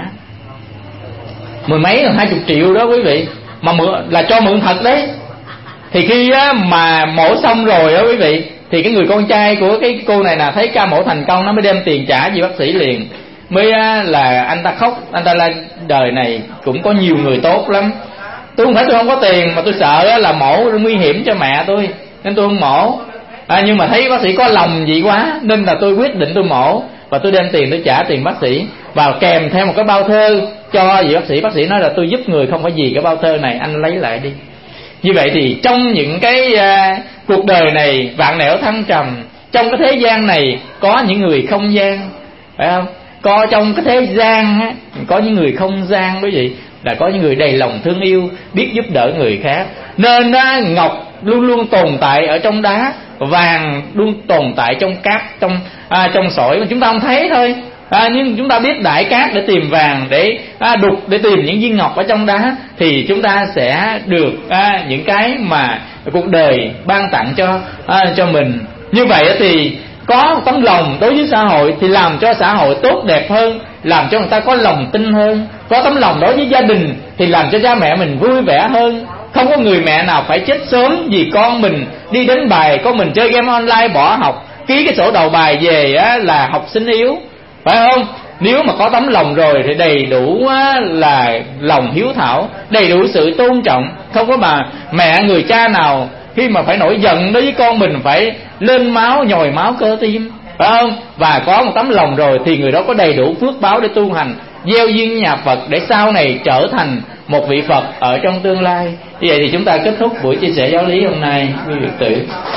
Mười mấy hai chục triệu đó quý vị, mà mượn là cho mượn thật đấy. Thì khi á, mà mổ xong rồi đó quý vị, thì cái người con trai của cái cô này là thấy ca mổ thành công, nó mới đem tiền trả vị bác sĩ liền. Mới á, là anh ta khóc, anh ta là đời này cũng có nhiều người tốt lắm, tôi không phải tôi không có tiền, mà tôi sợ á, là mổ nguy hiểm cho mẹ tôi nên tôi không mổ. À, nhưng mà thấy bác sĩ có lòng vậy quá nên là tôi quyết định tôi mổ, và tôi đem tiền tôi trả tiền bác sĩ, và kèm theo một cái bao thơ cho vị bác sĩ. Bác sĩ nói là tôi giúp người không phải vì cái bao thơ này, anh lấy lại đi. Như vậy thì trong những cái uh, cuộc đời này vạn nẻo thăng trầm, trong cái thế gian này có những người không gian, phải không? Có trong cái thế gian á, có những người không gian quý vị, là có những người đầy lòng thương yêu, biết giúp đỡ người khác. Nên á, ngọc luôn luôn tồn tại ở trong đá, vàng luôn tồn tại trong cát, trong à, trong sỏi mà chúng ta không thấy thôi. À, nhưng chúng ta biết đãi cát để tìm vàng, để à, đục để tìm những viên ngọc ở trong đá, thì chúng ta sẽ được à, những cái mà cuộc đời ban tặng cho à, cho mình. Như vậy thì có tấm lòng đối với xã hội thì làm cho xã hội tốt đẹp hơn, làm cho người ta có lòng tin hơn. Có tấm lòng đối với gia đình thì làm cho cha mẹ mình vui vẻ hơn. Không có người mẹ nào phải chết sớm vì con mình đi đánh bài, con mình chơi game online bỏ học, ký cái sổ đầu bài về á, là học sinh yếu, phải không? Nếu mà có tấm lòng rồi thì đầy đủ á, là lòng hiếu thảo, đầy đủ sự tôn trọng. Không có mà mẹ người cha nào khi mà phải nổi giận đối với con mình phải lên máu, nhồi máu cơ tim, phải không? Và có một tấm lòng rồi thì người đó có đầy đủ phước báo để tu hành, gieo duyên nhà Phật để sau này trở thành một vị Phật ở trong tương lai. Như vậy thì chúng ta kết thúc buổi chia sẻ giáo lý hôm nay, quý vị tử.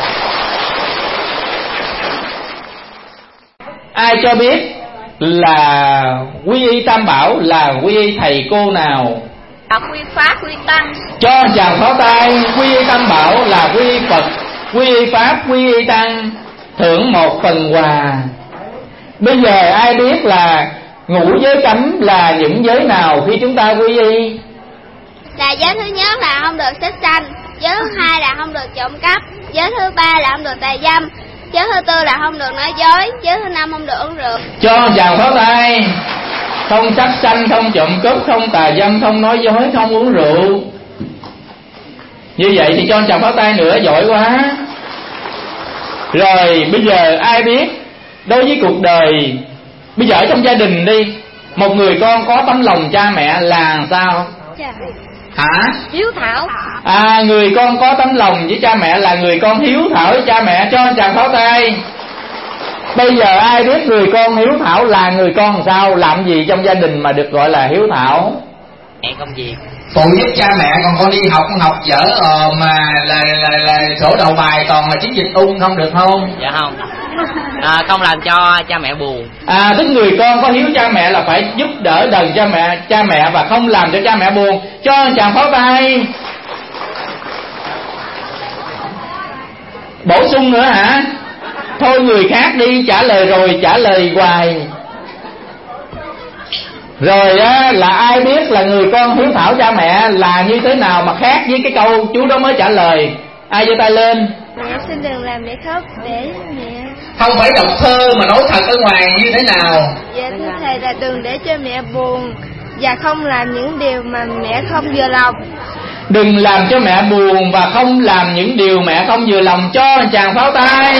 Ai cho biết là quy y Tam Bảo là quy y thầy cô nào? Quy Pháp, quy Tăng. Cho chàng pháo tay. Quy y Tam Bảo là quy y Phật, quy y Pháp, quy y Tăng, thưởng một phần quà. Bây giờ ai biết là ngũ giới cấm là những giới nào khi chúng ta quy y? Là giới thứ nhất là không được sát sanh, giới thứ hai là không được trộm cắp, giới thứ ba là không được tà dâm, giới thứ tư là không được nói dối, giới thứ năm không được uống rượu. Cho chàng pháo tay. Không sát sanh, không trộm cướp, không tà dâm, không nói dối, không uống rượu. Như vậy thì cho chàng pháo tay nữa, giỏi quá. Rồi bây giờ ai biết đối với cuộc đời, bây giờ ở trong gia đình đi, một người con có tấm lòng cha mẹ là sao? Hả? Hiếu thảo. À, người con có tấm lòng với cha mẹ là người con hiếu thảo với cha mẹ, cho chàng pháo tay. Bây giờ ai biết người con hiếu thảo là người con làm sao? Làm gì trong gia đình mà được gọi là hiếu thảo? Mẹ công việc phụ giúp cha mẹ, còn con đi học con học dở ờ, mà là, là, là, là sổ đầu bài toàn là chiến dịch ung, không được không? Dạ không. À, không làm cho cha mẹ buồn. À, tức người con có hiếu cha mẹ là phải giúp đỡ đần cha mẹ cha mẹ và không làm cho cha mẹ buồn. Cho chàng pháo tay. Bổ sung nữa hả? Thôi người khác đi, trả lời rồi trả lời hoài. Rồi á, là ai biết là người con hiếu thảo cha mẹ là như thế nào mà khác với cái câu chú đó mới trả lời? Ai giơ tay lên. Mẹ xin đừng làm mẹ khóc để mẹ. Không phải đọc thơ mà nói thật ở ngoài như thế nào? Dạ thưa thầy là đừng để cho mẹ buồn và không làm những điều mà mẹ không vừa lòng. Đừng làm cho mẹ buồn và không làm những điều mẹ không vừa lòng. Cho chàng pháo tay.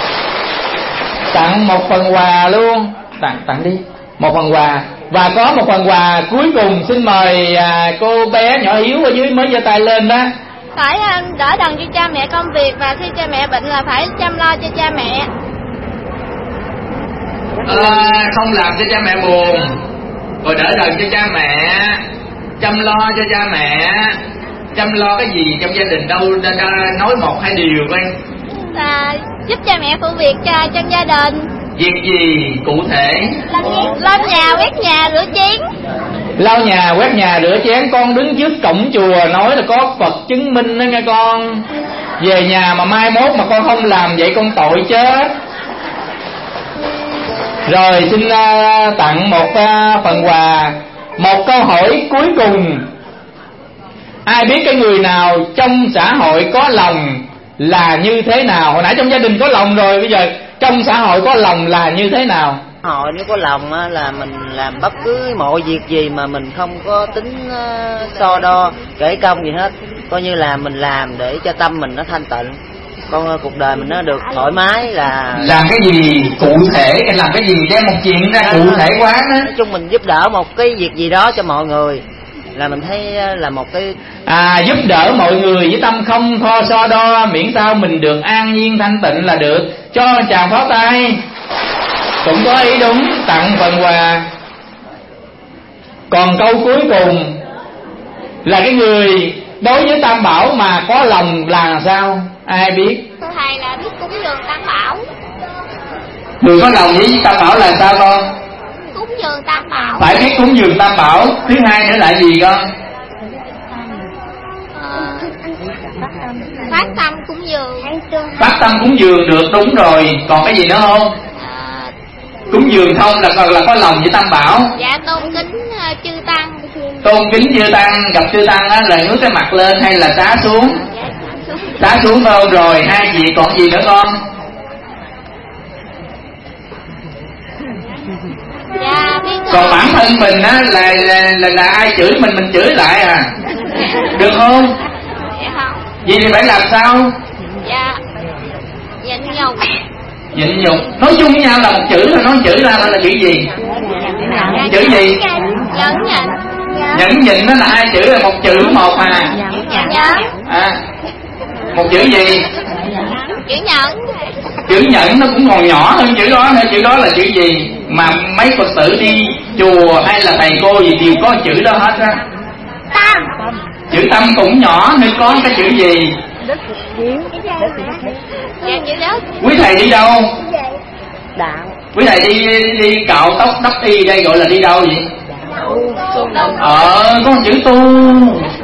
Tặng một phần quà luôn. Tặng tặng đi một phần quà. Và có một phần quà cuối cùng, xin mời à, cô bé nhỏ Hiếu ở dưới mới giơ tay lên đó. Phải đỡ đần cho cha mẹ công việc, và khi cha mẹ bệnh là phải chăm lo cho cha mẹ. À, không làm cho cha mẹ buồn, rồi đỡ đần cho cha mẹ, chăm lo cho cha mẹ. Chăm lo cái gì trong gia đình đâu, nói một hai điều coi. À, giúp cha mẹ phụ việc cho trong gia đình. Việc gì cụ thể? Lau nhà, quét nhà, rửa chén. Lau nhà, quét nhà, rửa chén. Con đứng trước cổng chùa nói là có Phật chứng minh đó nghe con. Về nhà mà mai mốt mà con không làm vậy con tội chết. Rồi xin uh, tặng một uh, phần quà. Một câu hỏi cuối cùng. Ai biết cái người nào trong xã hội có lòng là như thế nào? Hồi nãy trong gia đình có lòng rồi, bây giờ trong xã hội có lòng là như thế nào? Hội nếu có lòng á, là mình làm bất cứ mọi việc gì mà mình không có tính uh, so đo kể công gì hết, coi như là mình làm để cho tâm mình nó thanh tịnh, con cuộc đời mình nó được thoải mái. Là làm cái gì cụ thể, làm cái gì đem một chuyện ra cụ thể quá đó. Nói chung mình giúp đỡ một cái việc gì đó cho mọi người là mình thấy là một cái à giúp đỡ mọi người với tâm không tho so đo, miễn sao mình được an nhiên thanh tịnh là được. Cho chàng pháo tay. Cũng có ý đúng, tặng phần quà. Còn câu cuối cùng là cái người đối với Tam Bảo mà có lòng là sao? Ai biết? Thưa thầy là biết cúng dường Tam Bảo. Người có lòng với Tam Bảo là sao con? Cúng dường Tam Bảo. Phải biết cúng dường Tam Bảo. Thứ hai nữa là gì con? Ờ, phát tâm cúng dường. Phát tâm cúng dường được, đúng rồi. Còn cái gì nữa không? Cúng dường không là còn là có lòng với Tam Bảo. Dạ tôn kính uh, chư tăng. Tôn kính chư tăng, gặp chư tăng á là ngước cái mặt lên hay là xá xuống? Xá xuống thôi. Rồi hai chị còn gì nữa con? Dạ biết. Còn bản thân mình á là, là là là ai chửi mình mình chửi lại à? Được không? Dạ không. Vậy thì phải làm sao? Dạ nhịn nhục. Nhịn nhục. Nói chung với nhau là một chữ thôi, nói chữ ra là chữ gì? Chữ gì? Nhẫn nhịn. Nhẫn nhịn nó là hai chữ, là một chữ một à? Dạ. À, một chữ gì? Chữ nhẫn. Chữ nhẫn nó cũng còn nhỏ hơn chữ đó nữa. Chữ đó là chữ gì? Mà mấy Phật tử đi chùa hay là thầy cô gì đều có chữ đó hết á. Tâm. Chữ tâm cũng nhỏ nên có cái chữ gì? Dạ chữ đất. Quý thầy đi đâu? Quý thầy đi đi cạo tóc đắp y đây gọi là đi đâu vậy? Tu. Ờ, có chữ tu.